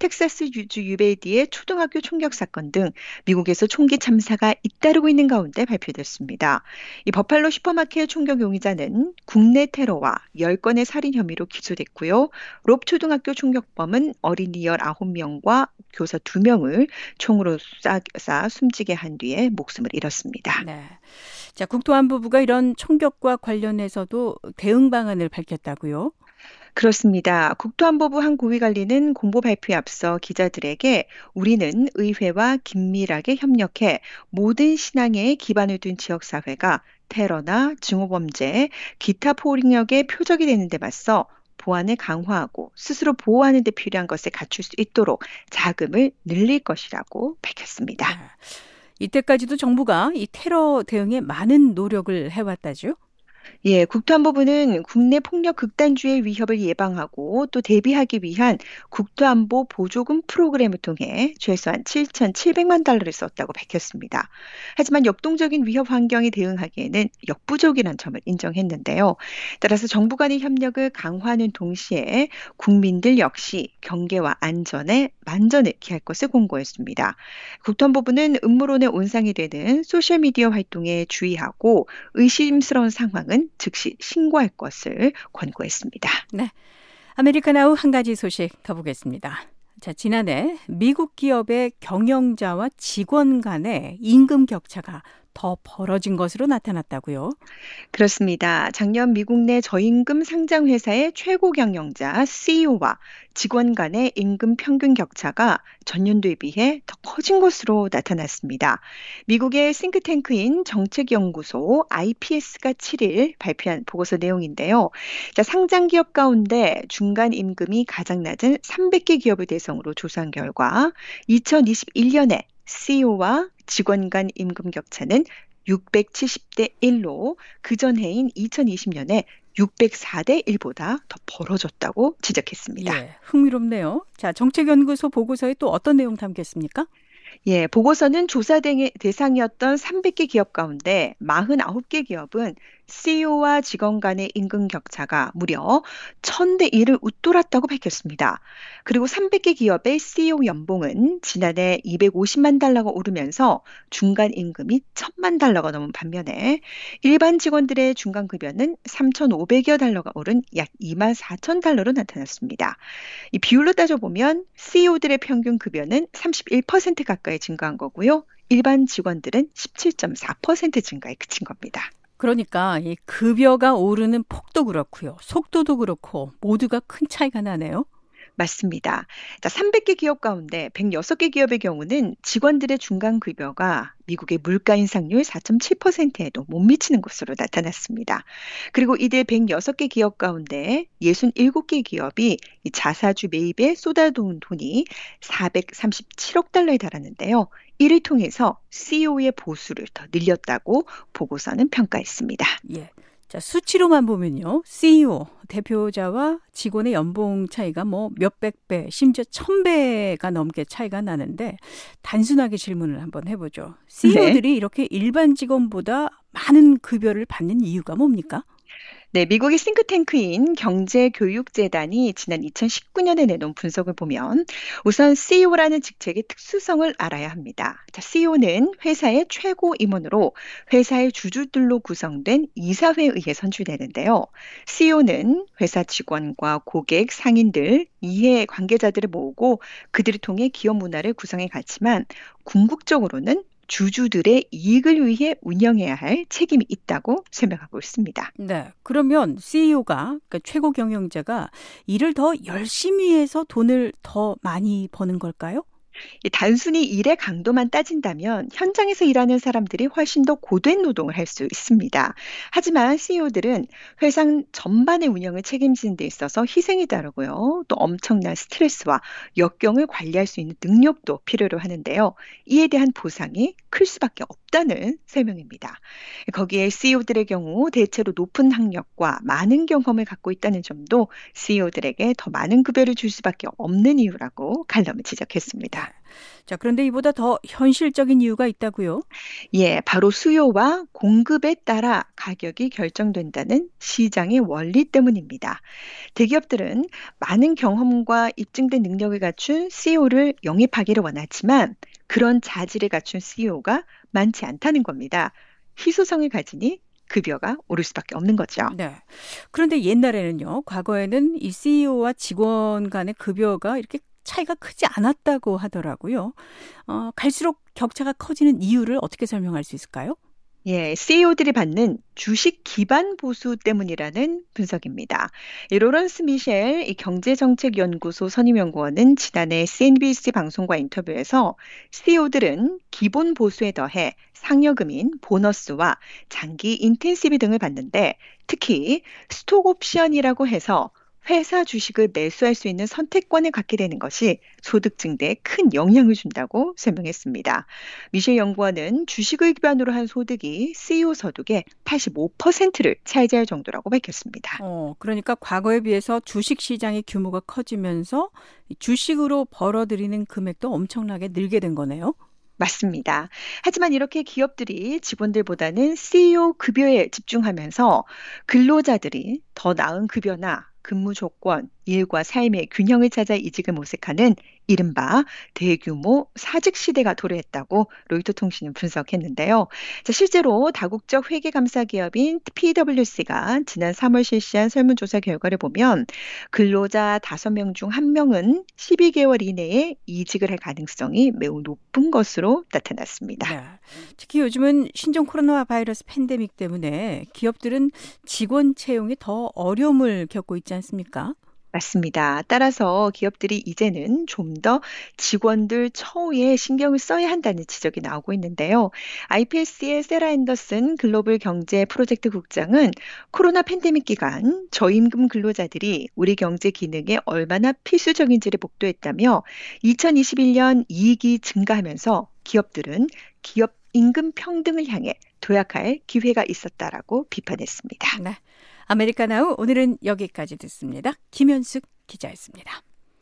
텍사스주 유베이디의 초등학교 총격 사건 등 미국에서 총기 참사가 잇따르고 있는 가운데 발표됐습니다. 이 버팔로 슈퍼마켓 총격 용의자는 국내 테러와 열 건의 살인 혐의로 기소됐고요. 롭 초등학교 총격범은 어린이 열아홉 명과 교사 두 명을 총으로 쏴 쏴 숨지게 한 뒤에 목숨을 잃었습니다. 네. 자, 국토안보부가 이런 총격과 관련해서도 대응 방안을 밝혔다고요? 그렇습니다. 국토안보부 한 고위관리는 공보 발표에 앞서 기자들에게 우리는 의회와 긴밀하게 협력해 모든 신앙에 기반을 둔 지역사회가 테러나 증오범죄, 기타 폭력의 표적이 되는 데 맞서 보안을 강화하고 스스로 보호하는 데 필요한 것을 갖출 수 있도록 자금을 늘릴 것이라고 밝혔습니다. 네. 이때까지도 정부가 이 테러 대응에 많은 노력을 해왔다죠? 예, 국토안보부는 국내 폭력 극단주의 위협을 예방하고 또 대비하기 위한 국토안보 보조금 프로그램을 통해 최소한 칠천칠백만 달러를 썼다고 밝혔습니다. 하지만 역동적인 위협 환경에 대응하기에는 역부족이라는 점을 인정했는데요. 따라서 정부 간의 협력을 강화하는 동시에 국민들 역시 경계와 안전에 만전을 기할 것을 공고했습니다. 국토안보부는 음모론의 온상이 되는 소셜미디어 활동에 주의하고 의심스러운 상황은 즉시 신고할 것을 권고했습니다. 네, 아메리카나우 한 가지 소식 더 보겠습니다. 자, 지난해 미국 기업의 경영자와 직원 간의 임금 격차가 더 벌어진 것으로 나타났다고요? 그렇습니다. 작년 미국 내 저임금 상장 회사의 최고 경영자 씨이오와 직원 간의 임금 평균 격차가 전년도에 비해 더 커진 것으로 나타났습니다. 미국의 싱크탱크인 정책연구소 아이피에스가 칠 일 발표한 보고서 내용인데요. 자, 상장 기업 가운데 중간 임금이 가장 낮은 삼백 개 기업을 대상으로 조사한 결과 이천이십일 년에 씨이오와 직원 간 임금 격차는 육백칠십 대 일로 그전 해인 이천이십 년에 육백사 대 일보다 더 벌어졌다고 지적했습니다. 예, 흥미롭네요. 자, 정책연구소 보고서에 또 어떤 내용 담겼습니까? 예, 보고서는 조사 대상이었던 삼백 개 기업 가운데 사십구 개 기업은 씨이오와 직원 간의 임금 격차가 무려 천 대 일을 웃돌았다고 밝혔습니다. 그리고 삼백 개 기업의 씨이오 연봉은 지난해 이백오십만 달러가 오르면서 중간 임금이 천만 달러가 넘은 반면에 일반 직원들의 중간 급여는 삼천오백여 달러가 오른 약 이만 사천 달러로 나타났습니다. 이 비율로 따져보면 씨이오들의 평균 급여는 삼십일 퍼센트 가까이 증가한 거고요. 일반 직원들은 십칠 점 사 퍼센트 증가에 그친 겁니다. 그러니까 이 급여가 오르는 폭도 그렇고요. 속도도 그렇고 모두가 큰 차이가 나네요. 맞습니다. 자, 삼백 개 기업 가운데 백육 개 기업의 경우는 직원들의 중간 급여가 미국의 물가 인상률 사 점 칠 퍼센트에도 못 미치는 것으로 나타났습니다. 그리고 이들 백육 개 기업 가운데 육십칠 개 기업이 이 자사주 매입에 쏟아놓은 돈이 사백삼십칠억 달러에 달하는데요. 이를 통해서 씨이오의 보수를 더 늘렸다고 보고서는 평가했습니다. 예. 자, 수치로만 보면요. 씨이오, 대표자와 직원의 연봉 차이가 뭐 몇백 배, 심지어 천 배가 넘게 차이가 나는데 단순하게 질문을 한번 해보죠. 씨이오들이 네. 이렇게 일반 직원보다 많은 급여를 받는 이유가 뭡니까? 네, 미국의 싱크탱크인 경제교육재단이 지난 이천십구 년에 내놓은 분석을 보면 우선 씨이오라는 직책의 특수성을 알아야 합니다. 자, 씨이오는 회사의 최고 임원으로 회사의 주주들로 구성된 이사회에 의해 선출되는데요. 씨이오는 회사 직원과 고객, 상인들, 이해 관계자들을 모으고 그들을 통해 기업 문화를 구성해 갔지만 궁극적으로는 주주들의 이익을 위해 운영해야 할 책임이 있다고 설명하고 있습니다. 네, 그러면 씨이오가, 그러니까 최고 경영자가 일을 더 열심히 해서 돈을 더 많이 버는 걸까요? 단순히 일의 강도만 따진다면 현장에서 일하는 사람들이 훨씬 더 고된 노동을 할 수 있습니다. 하지만 씨이오들은 회사 전반의 운영을 책임지는 데 있어서 희생이 따르고요. 또 엄청난 스트레스와 역경을 관리할 수 있는 능력도 필요로 하는데요. 이에 대한 보상이 클 수밖에 없다는 설명입니다. 거기에 씨이오들의 경우 대체로 높은 학력과 많은 경험을 갖고 있다는 점도 씨이오들에게 더 많은 급여를 줄 수밖에 없는 이유라고 칼럼을 지적했습니다. 자, 그런데 이보다 더 현실적인 이유가 있다고요? 예, 바로 수요와 공급에 따라 가격이 결정된다는 시장의 원리 때문입니다. 대기업들은 많은 경험과 입증된 능력을 갖춘 씨이오를 영입하기를 원하지만 그런 자질을 갖춘 씨이오가 많지 않다는 겁니다. 희소성을 가지니 급여가 오를 수밖에 없는 거죠. 네. 그런데 옛날에는요, 과거에는 이 씨이오와 직원 간의 급여가 이렇게 차이가 크지 않았다고 하더라고요. 어, 갈수록 격차가 커지는 이유를 어떻게 설명할 수 있을까요? 예, 씨이오들이 받는 주식 기반 보수 때문이라는 분석입니다. 이 로런스 미셸 이 경제정책연구소 선임연구원은 지난해 씨엔비씨 방송과 인터뷰에서 씨이오들은 기본 보수에 더해 상여금인 보너스와 장기 인텐시브 등을 받는데 특히 스톡 옵션이라고 해서 회사 주식을 매수할 수 있는 선택권을 갖게 되는 것이 소득 증대에 큰 영향을 준다고 설명했습니다. 미셸 연구원은 주식을 기반으로 한 소득이 씨이오 소득의 팔십오 퍼센트를 차지할 정도라고 밝혔습니다. 어, 그러니까 과거에 비해서 주식 시장의 규모가 커지면서 주식으로 벌어들이는 금액도 엄청나게 늘게 된 거네요. 맞습니다. 하지만 이렇게 기업들이 직원들보다는 씨이오 급여에 집중하면서 근로자들이 더 나은 급여나 근무 조건, 일과 삶의 균형을 찾아 이직을 모색하는 이른바 대규모 사직 시대가 도래했다고 로이터 통신은 분석했는데요. 자, 실제로 다국적 회계감사 기업인 피더블유씨가 지난 삼월 실시한 설문조사 결과를 보면 근로자 다섯 명 중 한 명은 십이 개월 이내에 이직을 할 가능성이 매우 높은 것으로 나타났습니다. 네. 특히 요즘은 신종 코로나 바이러스 팬데믹 때문에 기업들은 직원 채용에 더 어려움을 겪고 있지 않습니까? 맞습니다. 따라서 기업들이 이제는 좀 더 직원들 처우에 신경을 써야 한다는 지적이 나오고 있는데요. 아이피에스의 세라 앤더슨 글로벌 경제 프로젝트 국장은 코로나 팬데믹 기간 저임금 근로자들이 우리 경제 기능에 얼마나 필수적인지를 목도했다며 이천이십일 년 이익이 증가하면서 기업들은 기업 임금 평등을 향해 도약할 기회가 있었다라고 비판했습니다. 네. 아메리카나우 오늘은 여기까지 듣습니다. 김현숙 기자였습니다.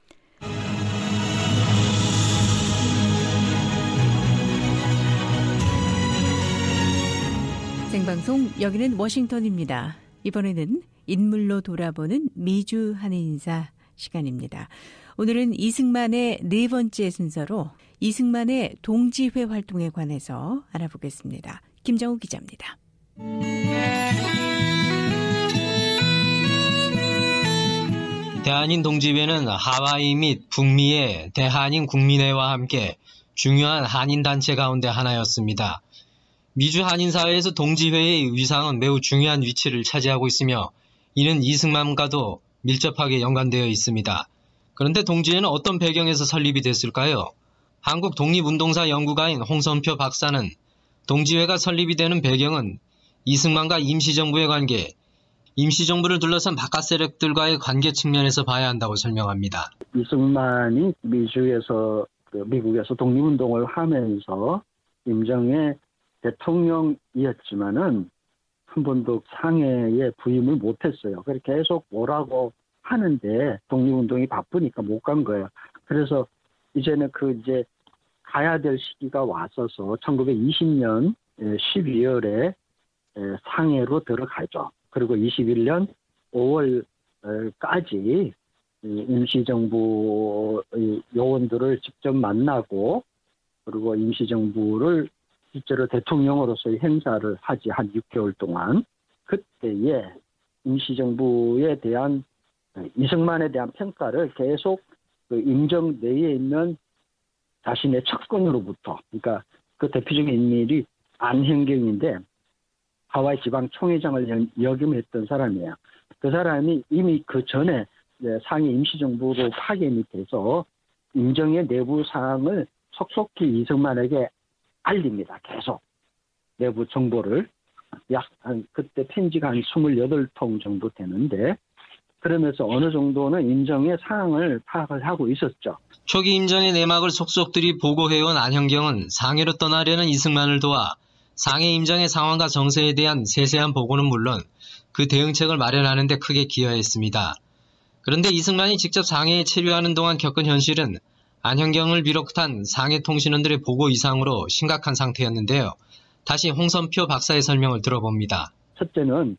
생방송 여기는 워싱턴입니다. 이번에는 인물로 돌아보는 미주 한인사 시간입니다. 오늘은 이승만의 네 번째 순서로 이승만의 동지회 활동에 관해서 알아보겠습니다. 김정우 기자입니다. 대한인 동지회는 하와이 및 북미의 대한인 국민회와 함께 중요한 한인단체 가운데 하나였습니다. 미주 한인사회에서 동지회의 위상은 매우 중요한 위치를 차지하고 있으며 이는 이승만과도 밀접하게 연관되어 있습니다. 그런데 동지회는 어떤 배경에서 설립이 됐을까요? 한국 독립운동사 연구가인 홍선표 박사는 동지회가 설립이 되는 배경은 이승만과 임시정부의 관계, 임시정부를 둘러싼 바깥 세력들과의 관계 측면에서 봐야 한다고 설명합니다. 이승만이 미주에서 그 미국에서 독립운동을 하면서 임정의 대통령이었지만은 한 번도 상해에 부임을 못했어요. 그래서 계속 오라고 하는데 독립운동이 바쁘니까 못 간 거예요. 그래서 이제는 그 이제 가야 될 시기가 왔어서 천구백이십 년 십이월에 상해로 들어가죠. 그리고 이십일 년 오월까지 임시정부 요원들을 직접 만나고 그리고 임시정부를 실제로 대통령으로서의 행사를 하지 한 육 개월 동안 그때에 임시정부에 대한 이승만에 대한 평가를 계속 그 임정 내에 있는 자신의 측근으로부터 그러니까 그 대표적인 인물이 안현경인데 하와이 지방 총회장을 역임했던 사람이에요. 그 사람이 이미 그 전에 상해 임시정부로 파견이 돼서 임정의 내부 사항을 속속히 이승만에게 알립니다. 계속 내부 정보를 약 한 그때 편지가 한 이십팔 통 정도 되는데 그러면서 어느 정도는 임정의 사항을 파악을 하고 있었죠. 초기 임정의 내막을 속속들이 보고해온 안현경은 상해로 떠나려는 이승만을 도와 상해 임정의 상황과 정세에 대한 세세한 보고는 물론 그 대응책을 마련하는 데 크게 기여했습니다. 그런데 이승만이 직접 상해에 체류하는 동안 겪은 현실은 안현경을 비롯한 상해 통신원들의 보고 이상으로 심각한 상태였는데요. 다시 홍선표 박사의 설명을 들어봅니다. 첫째는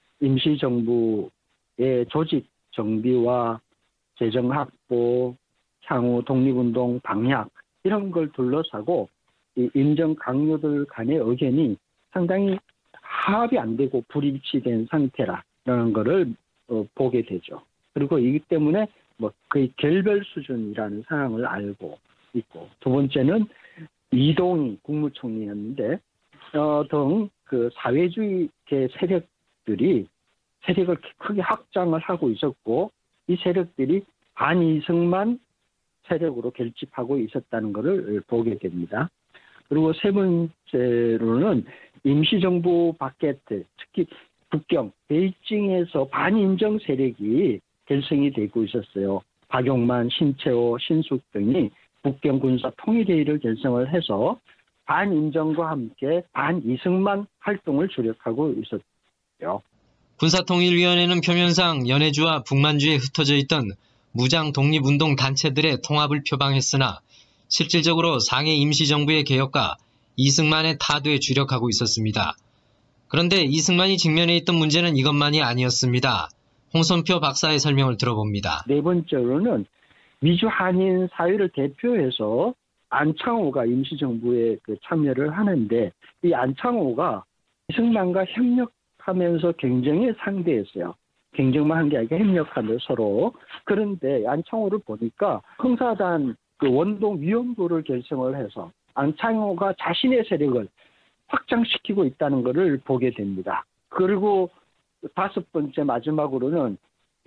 임시정부의 조직 정비와 재정 확보, 향후 독립운동 방향 이런 걸 둘러싸고 이 임정 강요들 간의 의견이 상당히 합이 안 되고 불일치된 상태라는 거를 어, 보게 되죠. 그리고 이기 때문에 뭐 거의 결별 수준이라는 상황을 알고 있고 두 번째는 이동희 국무총리였는데 어, 등 그 사회주의계 세력들이 세력을 크게 확장을 하고 있었고 이 세력들이 반이승만 세력으로 결집하고 있었다는 것을 보게 됩니다. 그리고 세 번째로는 임시정부 바깥에 특히 북경, 베이징에서 반인정 세력이 결성이 되고 있었어요. 박용만, 신채호, 신숙 등이 북경 군사 통일회의를 결성을 해서 반인정과 함께 반이승만 활동을 주력하고 있었죠. 군사통일위원회는 표면상 연해주와 북만주에 흩어져 있던 무장 독립운동 단체들의 통합을 표방했으나 실질적으로 상해 임시정부의 개혁과 이승만의 타도에 주력하고 있었습니다. 그런데 이승만이 직면해 있던 문제는 이것만이 아니었습니다. 홍선표 박사의 설명을 들어봅니다. 네 번째로는 미주 한인 사회를 대표해서 안창호가 임시정부에 그 참여를 하는데 이 안창호가 이승만과 협력하면서 경쟁의 상대였어요. 경쟁만 한 게 아니라 협력하면서 서로. 그런데 안창호를 보니까 흥사단 그 원동위원부를 결성을 해서 안창호가 자신의 세력을 확장시키고 있다는 것을 보게 됩니다. 그리고 다섯 번째 마지막으로는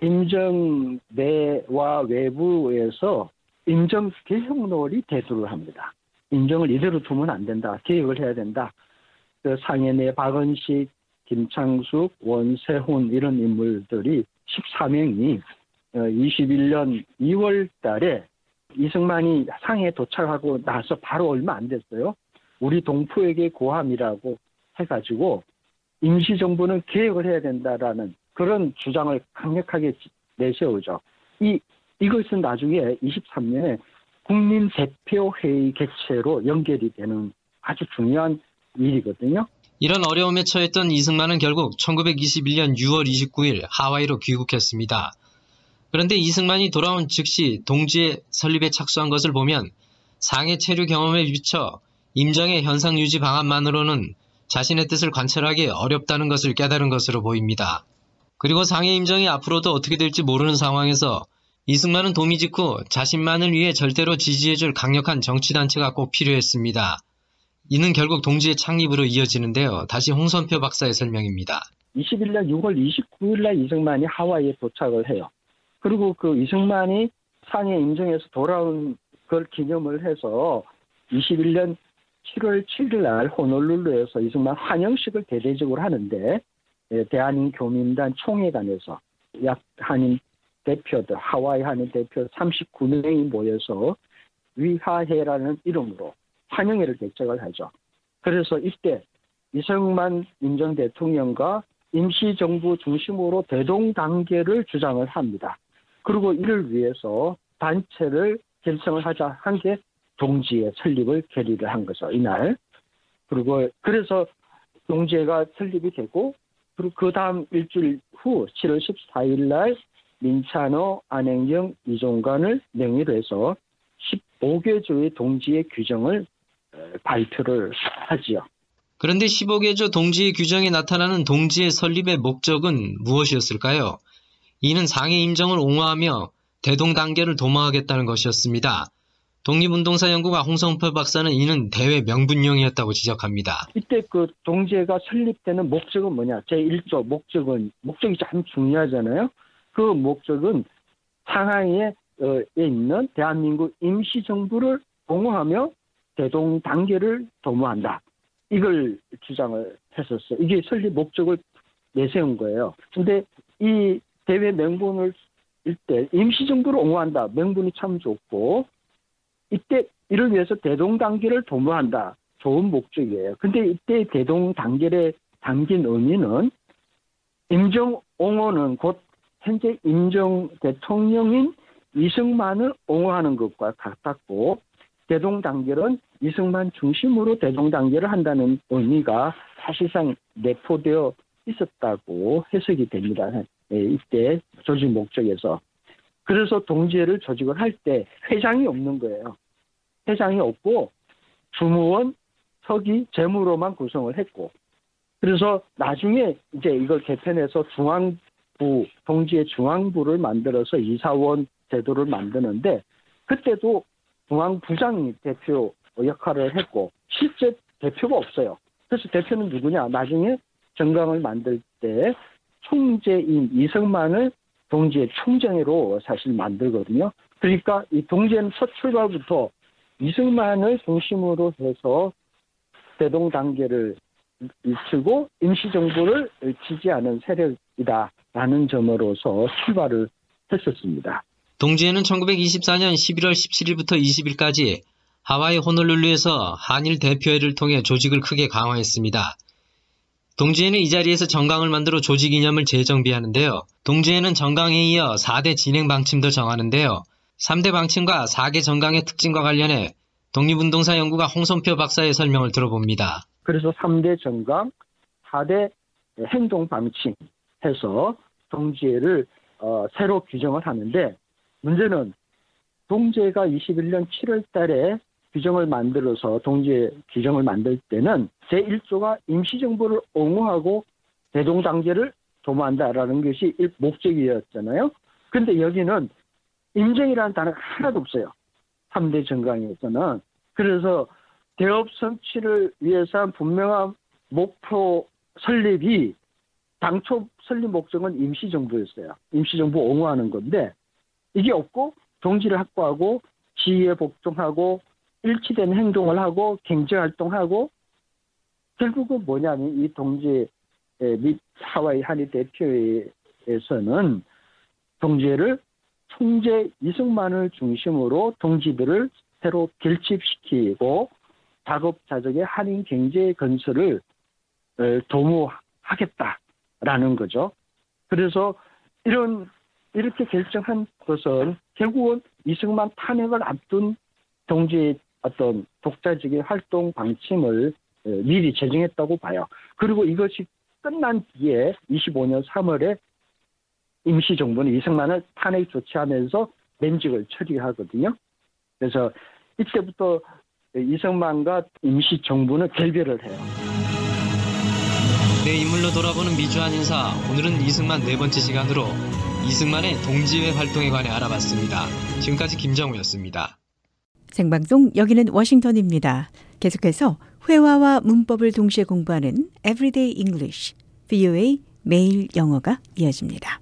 임정 내와 외부에서 임정 개혁론이 대두를 합니다. 임정을 이대로 두면 안 된다. 개혁을 해야 된다. 그 상해 내 박은식, 김창숙, 원세훈 이런 인물들이 십사 명이 이십일 년 이월 달에 이승만이 상해에 도착하고 나서 바로 얼마 안 됐어요. 우리 동포에게 고함이라고 해가지고 임시정부는 개혁을 해야 된다라는 그런 주장을 강력하게 내세우죠. 이, 이것은 나중에 이십삼 년에 국민대표회의 개최로 연결이 되는 아주 중요한 일이거든요. 이런 어려움에 처했던 이승만은 결국 천구백이십일 년 유월 이십구일 하와이로 귀국했습니다. 그런데 이승만이 돌아온 즉시 동지의 설립에 착수한 것을 보면 상해 체류 경험에 비춰 임정의 현상 유지 방안만으로는 자신의 뜻을 관철하기 어렵다는 것을 깨달은 것으로 보입니다. 그리고 상해 임정이 앞으로도 어떻게 될지 모르는 상황에서 이승만은 도미 직후 자신만을 위해 절대로 지지해줄 강력한 정치단체가 꼭 필요했습니다. 이는 결국 동지의 창립으로 이어지는데요. 다시 홍선표 박사의 설명입니다. 이십일 년 유월 이십구일 날 이승만이 하와이에 도착을 해요. 그리고 그 이승만이 상해 임정에서 돌아온 걸 기념을 해서 이십일 년 칠월 칠일 날 호놀룰루에서 이승만 환영식을 대대적으로 하는데 대한인 교민단 총회관에서 약 한인 대표들, 하와이 한인 대표 삼십구 명이 모여서 위하회라는 이름으로 환영회를 개최를 하죠. 그래서 이때 이승만 임정 대통령과 임시정부 중심으로 대동단계를 주장을 합니다. 그리고 이를 위해서 단체를 결성을 하자 한 게 동지회 설립을 결의를 한 거죠, 이날. 그리고 그래서 동지회가 설립이 되고, 그리고 그 다음 일주일 후 칠월 십사일 날 민찬호, 안행영, 이종관을 명의로 해서 십오 개조의 동지회 규정을 발표를 하지요. 그런데 십오 개조 동지회 규정에 나타나는 동지회 설립의 목적은 무엇이었을까요? 이는 상해 임정을 옹호하며 대동단계를 도모하겠다는 것이었습니다. 독립운동사 연구가 홍성표 박사는 이는 대외 명분용이었다고 지적합니다. 이때 그 동지회가 설립되는 목적은 뭐냐? 제일 조 목적은, 목적이 참 중요하잖아요. 그 목적은 상하이에 있는 대한민국 임시정부를 옹호하며 대동단계를 도모한다. 이걸 주장을 했었어요. 이게 설립 목적을 내세운 거예요. 근데 이 대외 명분을 일때 임시정부를 옹호한다. 명분이 참 좋고, 이때 이를 위해서 대동단계를 도모한다. 좋은 목적이에요. 근데 이때 대동단계에 담긴 의미는 임정 옹호는 곧 현재 임정 대통령인 이승만을 옹호하는 것과 같았고, 대동단계는 이승만 중심으로 대동단계를 한다는 의미가 사실상 내포되어 있었다고 해석이 됩니다. 이때 조직 목적에서. 그래서 동지회를 조직을 할 때 회장이 없는 거예요. 회장이 없고 주무원, 서기, 재무로만 구성을 했고, 그래서 나중에 이제 이걸 개편해서 중앙부, 동지회 중앙부를 만들어서 이사원 제도를 만드는데, 그때도 중앙부장이 대표 역할을 했고 실제 대표가 없어요. 그래서 대표는 누구냐? 나중에 정강을 만들 때 총재인 이승만을 동지회 총재로 사실 만들거든요. 그러니까 이 동지회는 첫 출발부터 이승만을 중심으로 해서 대동단계를 이끌고 임시정부를 지지하는 세력이다라는 점으로서 출발을 했었습니다. 동지회는 천구백이십사년 십일월 십칠일부터 이십일까지 하와이 호놀룰루에서 한일 대표회를 통해 조직을 크게 강화했습니다. 동지회는 이 자리에서 정강을 만들어 조직 이념을 재정비하는데요. 동지회는 정강에 이어 사 대 진행 방침도 정하는데요. 삼 대 방침과 사 개 정강의 특징과 관련해 독립운동사 연구가 홍성표 박사의 설명을 들어봅니다. 그래서 삼 대 정강, 사 대 행동 방침 해서 동지회를 어, 새로 규정을 하는데, 문제는 동지회가 이십일년 칠월 달에 규정을 만들어서 동지회 규정을 만들 때는 제일 조가 임시정부를 옹호하고 대동단계를 도모한다라는 것이 목적이었잖아요. 그런데 여기는 임정이라는 단어가 하나도 없어요. 삼 대 정강에서는. 그래서 대업 성취를 위해서 한 분명한 목표 설립이, 당초 설립 목적은 임시정부였어요. 임시정부 옹호하는 건데 이게 없고 동지를 확보하고 지위에 복종하고 일치된 행동을 하고 경제활동하고, 결국은 뭐냐면 이 동지회 및 하와이 한일 대표회에서는 동지회를 총재 이승만을 중심으로 동지들을 새로 결집시키고 자급자족의 한인 경제 건설을 도모하겠다라는 거죠. 그래서 이런 이렇게 결정한 것은 결국은 이승만 탄핵을 앞둔 동지의 어떤 독자적인 활동 방침을 미리 제정했다고 봐요. 그리고 이것이 끝난 뒤에 이십오년 삼월에 임시정부는 이승만을 탄핵 조치하면서 면직을 처리하거든요. 그래서 이때부터 이승만과 임시정부는 결별을 해요. 내 인물로 돌아보는 미주한 인사, 오늘은 이승만 네 번째 시간으로 이승만의 동지회 활동에 관해 알아봤습니다. 지금까지 김정우였습니다. 생방송 여기는 워싱턴입니다. 계속해서 회화와 문법을 동시에 공부하는 Everyday English, 브이오에이 매일 영어가 이어집니다.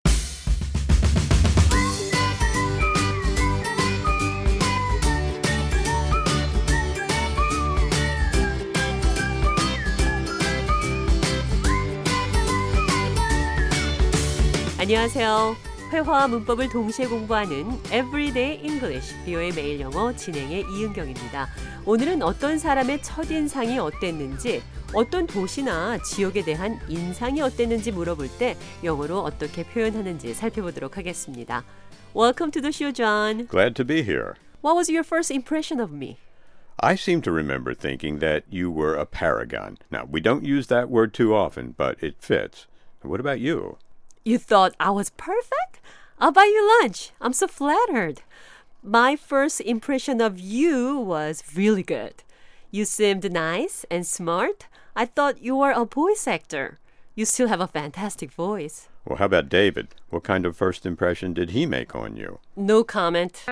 안녕하세요. 회화와 문법을 동시에 공부하는 Everyday English, 브이오에이 매일 영어 진행의 이은경입니다. 오늘은 어떤 사람의 첫인상이 어땠는지 어떤 도시나 지역에 대한 인상이 어땠는지 물어볼 때 영어로 어떻게 표현하는지 살펴보도록 하겠습니다. Welcome to the show, John. Glad to be here. What was your first impression of me? I seem to remember thinking that you were a paragon. Now, we don't use that word too often, but it fits. What about you? You thought I was perfect? I'll buy you lunch. I'm so flattered. My first impression of you was really good. You seemed nice and smart. I thought you were a voice actor. You still have a fantastic voice. Well, how about David? What kind of first impression did he make on you? No comment.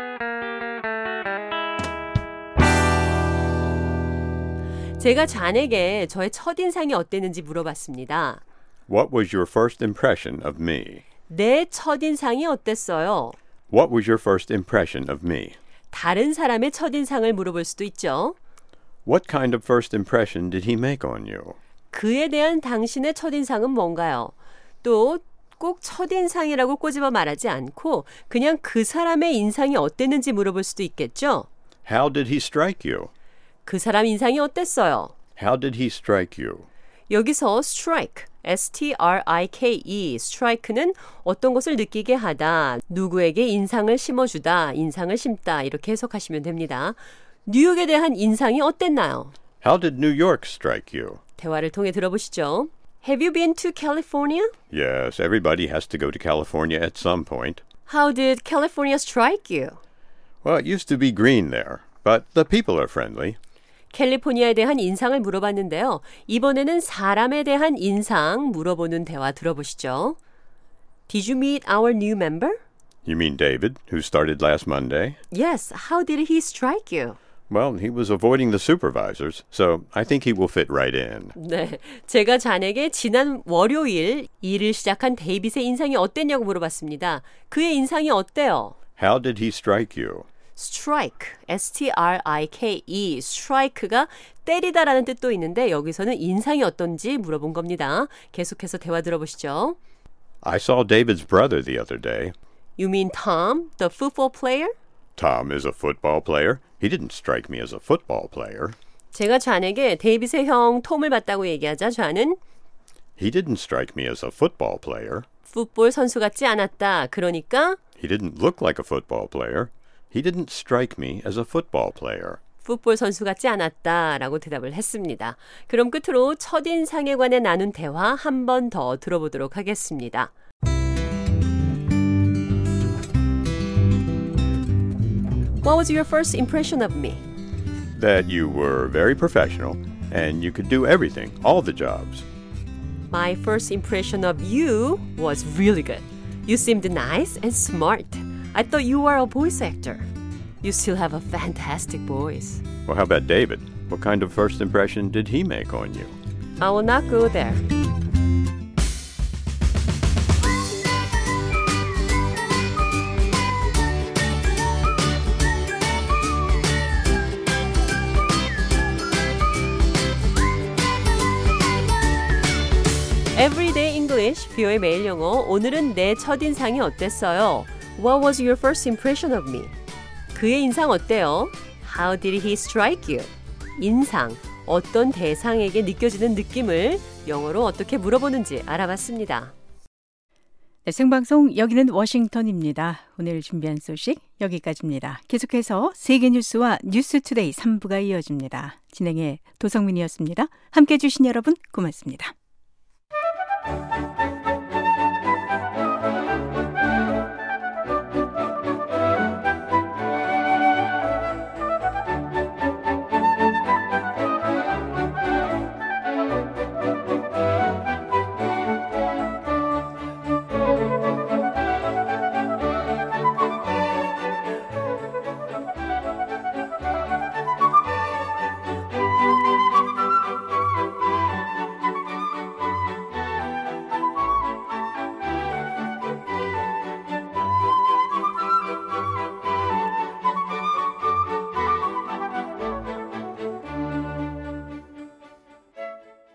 제가 잔에게 저의 첫인상이 어땠는지 물어봤습니다. What was your first impression of me? 내 첫인상이 어땠어요? What was your first impression of me? 다른 사람의 첫인상을 물어볼 수도 있죠. What kind of first impression did he make on you? 그에 대한 당신의 첫인상은 뭔가요? 또 꼭 첫인상이라고 꼬집어 말하지 않고 그냥 그 사람의 인상이 어땠는지 물어볼 수도 있겠죠. How did he strike you? 그 사람 인상이 어땠어요? How did he strike you? 여기서 strike, 에스 티 알 아이 케이 이, strike는 어떤 것을 느끼게 하다, 누구에게 인상을 심어주다, 인상을 심다 이렇게 해석하시면 됩니다. 뉴욕에 대한 인상이 어땠나요? How did New York strike you? 대화를 통해 들어보시죠. Have you been to California? Yes, everybody has to go to California at some point. How did California strike you? Well, it used to be green there, but the people are friendly. 캘리포니아에 대한 인상을 물어봤는데요. 이번에는 사람에 대한 인상 물어보는 대화 들어보시죠. Did you meet our new member? You mean David, who started last Monday? Yes. How did he strike you? Well, he was avoiding the supervisors, so I think he will fit right in. 네, 제가 잔에게 지난 월요일 일을 시작한 데이빗의 인상이 어땠냐고 물어봤습니다. 그의 인상이 어때요? How did he strike you? strike, 에스 티 알 아이 케이 이, strike가 때리다라는 뜻도 있는데 여기서는 인상이 어떤지 물어본 겁니다. 계속해서 대화 들어보시죠. I saw David's brother the other day. You mean Tom, the football player? Tom is a football player. He didn't strike me as a football player. 제가 잔에게 데이빗의 형 톰을 봤다고 얘기하자 잔은 He didn't strike me as a football player. 풋볼 선수 같지 않았다. 그러니까 He didn't look like a football player. He didn't strike me as a football player. 풋볼 선수 같지 않았다라고 대답을 했습니다. 그럼 끝으로 첫인상에 관해 나눈 대화 한 번 더 들어보도록 하겠습니다. What was your first impression of me? That you were very professional and you could do everything, all the jobs. My first impression of you was really good. You seemed nice and smart. I thought you were a voice actor. You still have a fantastic voice. Well, how about David? What kind of first impression did he make on you? I will not go there. Everyday English, 비오의 매일 영어. 오늘은 내 첫인상이 어땠어요? What was your first impression of me? 그의 인상 어때요? How did he strike you? 인상, 어떤 대상에게 느껴지는 느낌을 영어로 어떻게 물어보는지 알아봤습니다. 네, 생방송 여기는 워싱턴입니다. 오늘 준비한 소식 여기까지입니다. 계속해서 세계뉴스와 뉴스투데이 삼 부가 이어집니다. 진행의 도성민이었습니다. 함께해 주신 여러분 고맙습니다.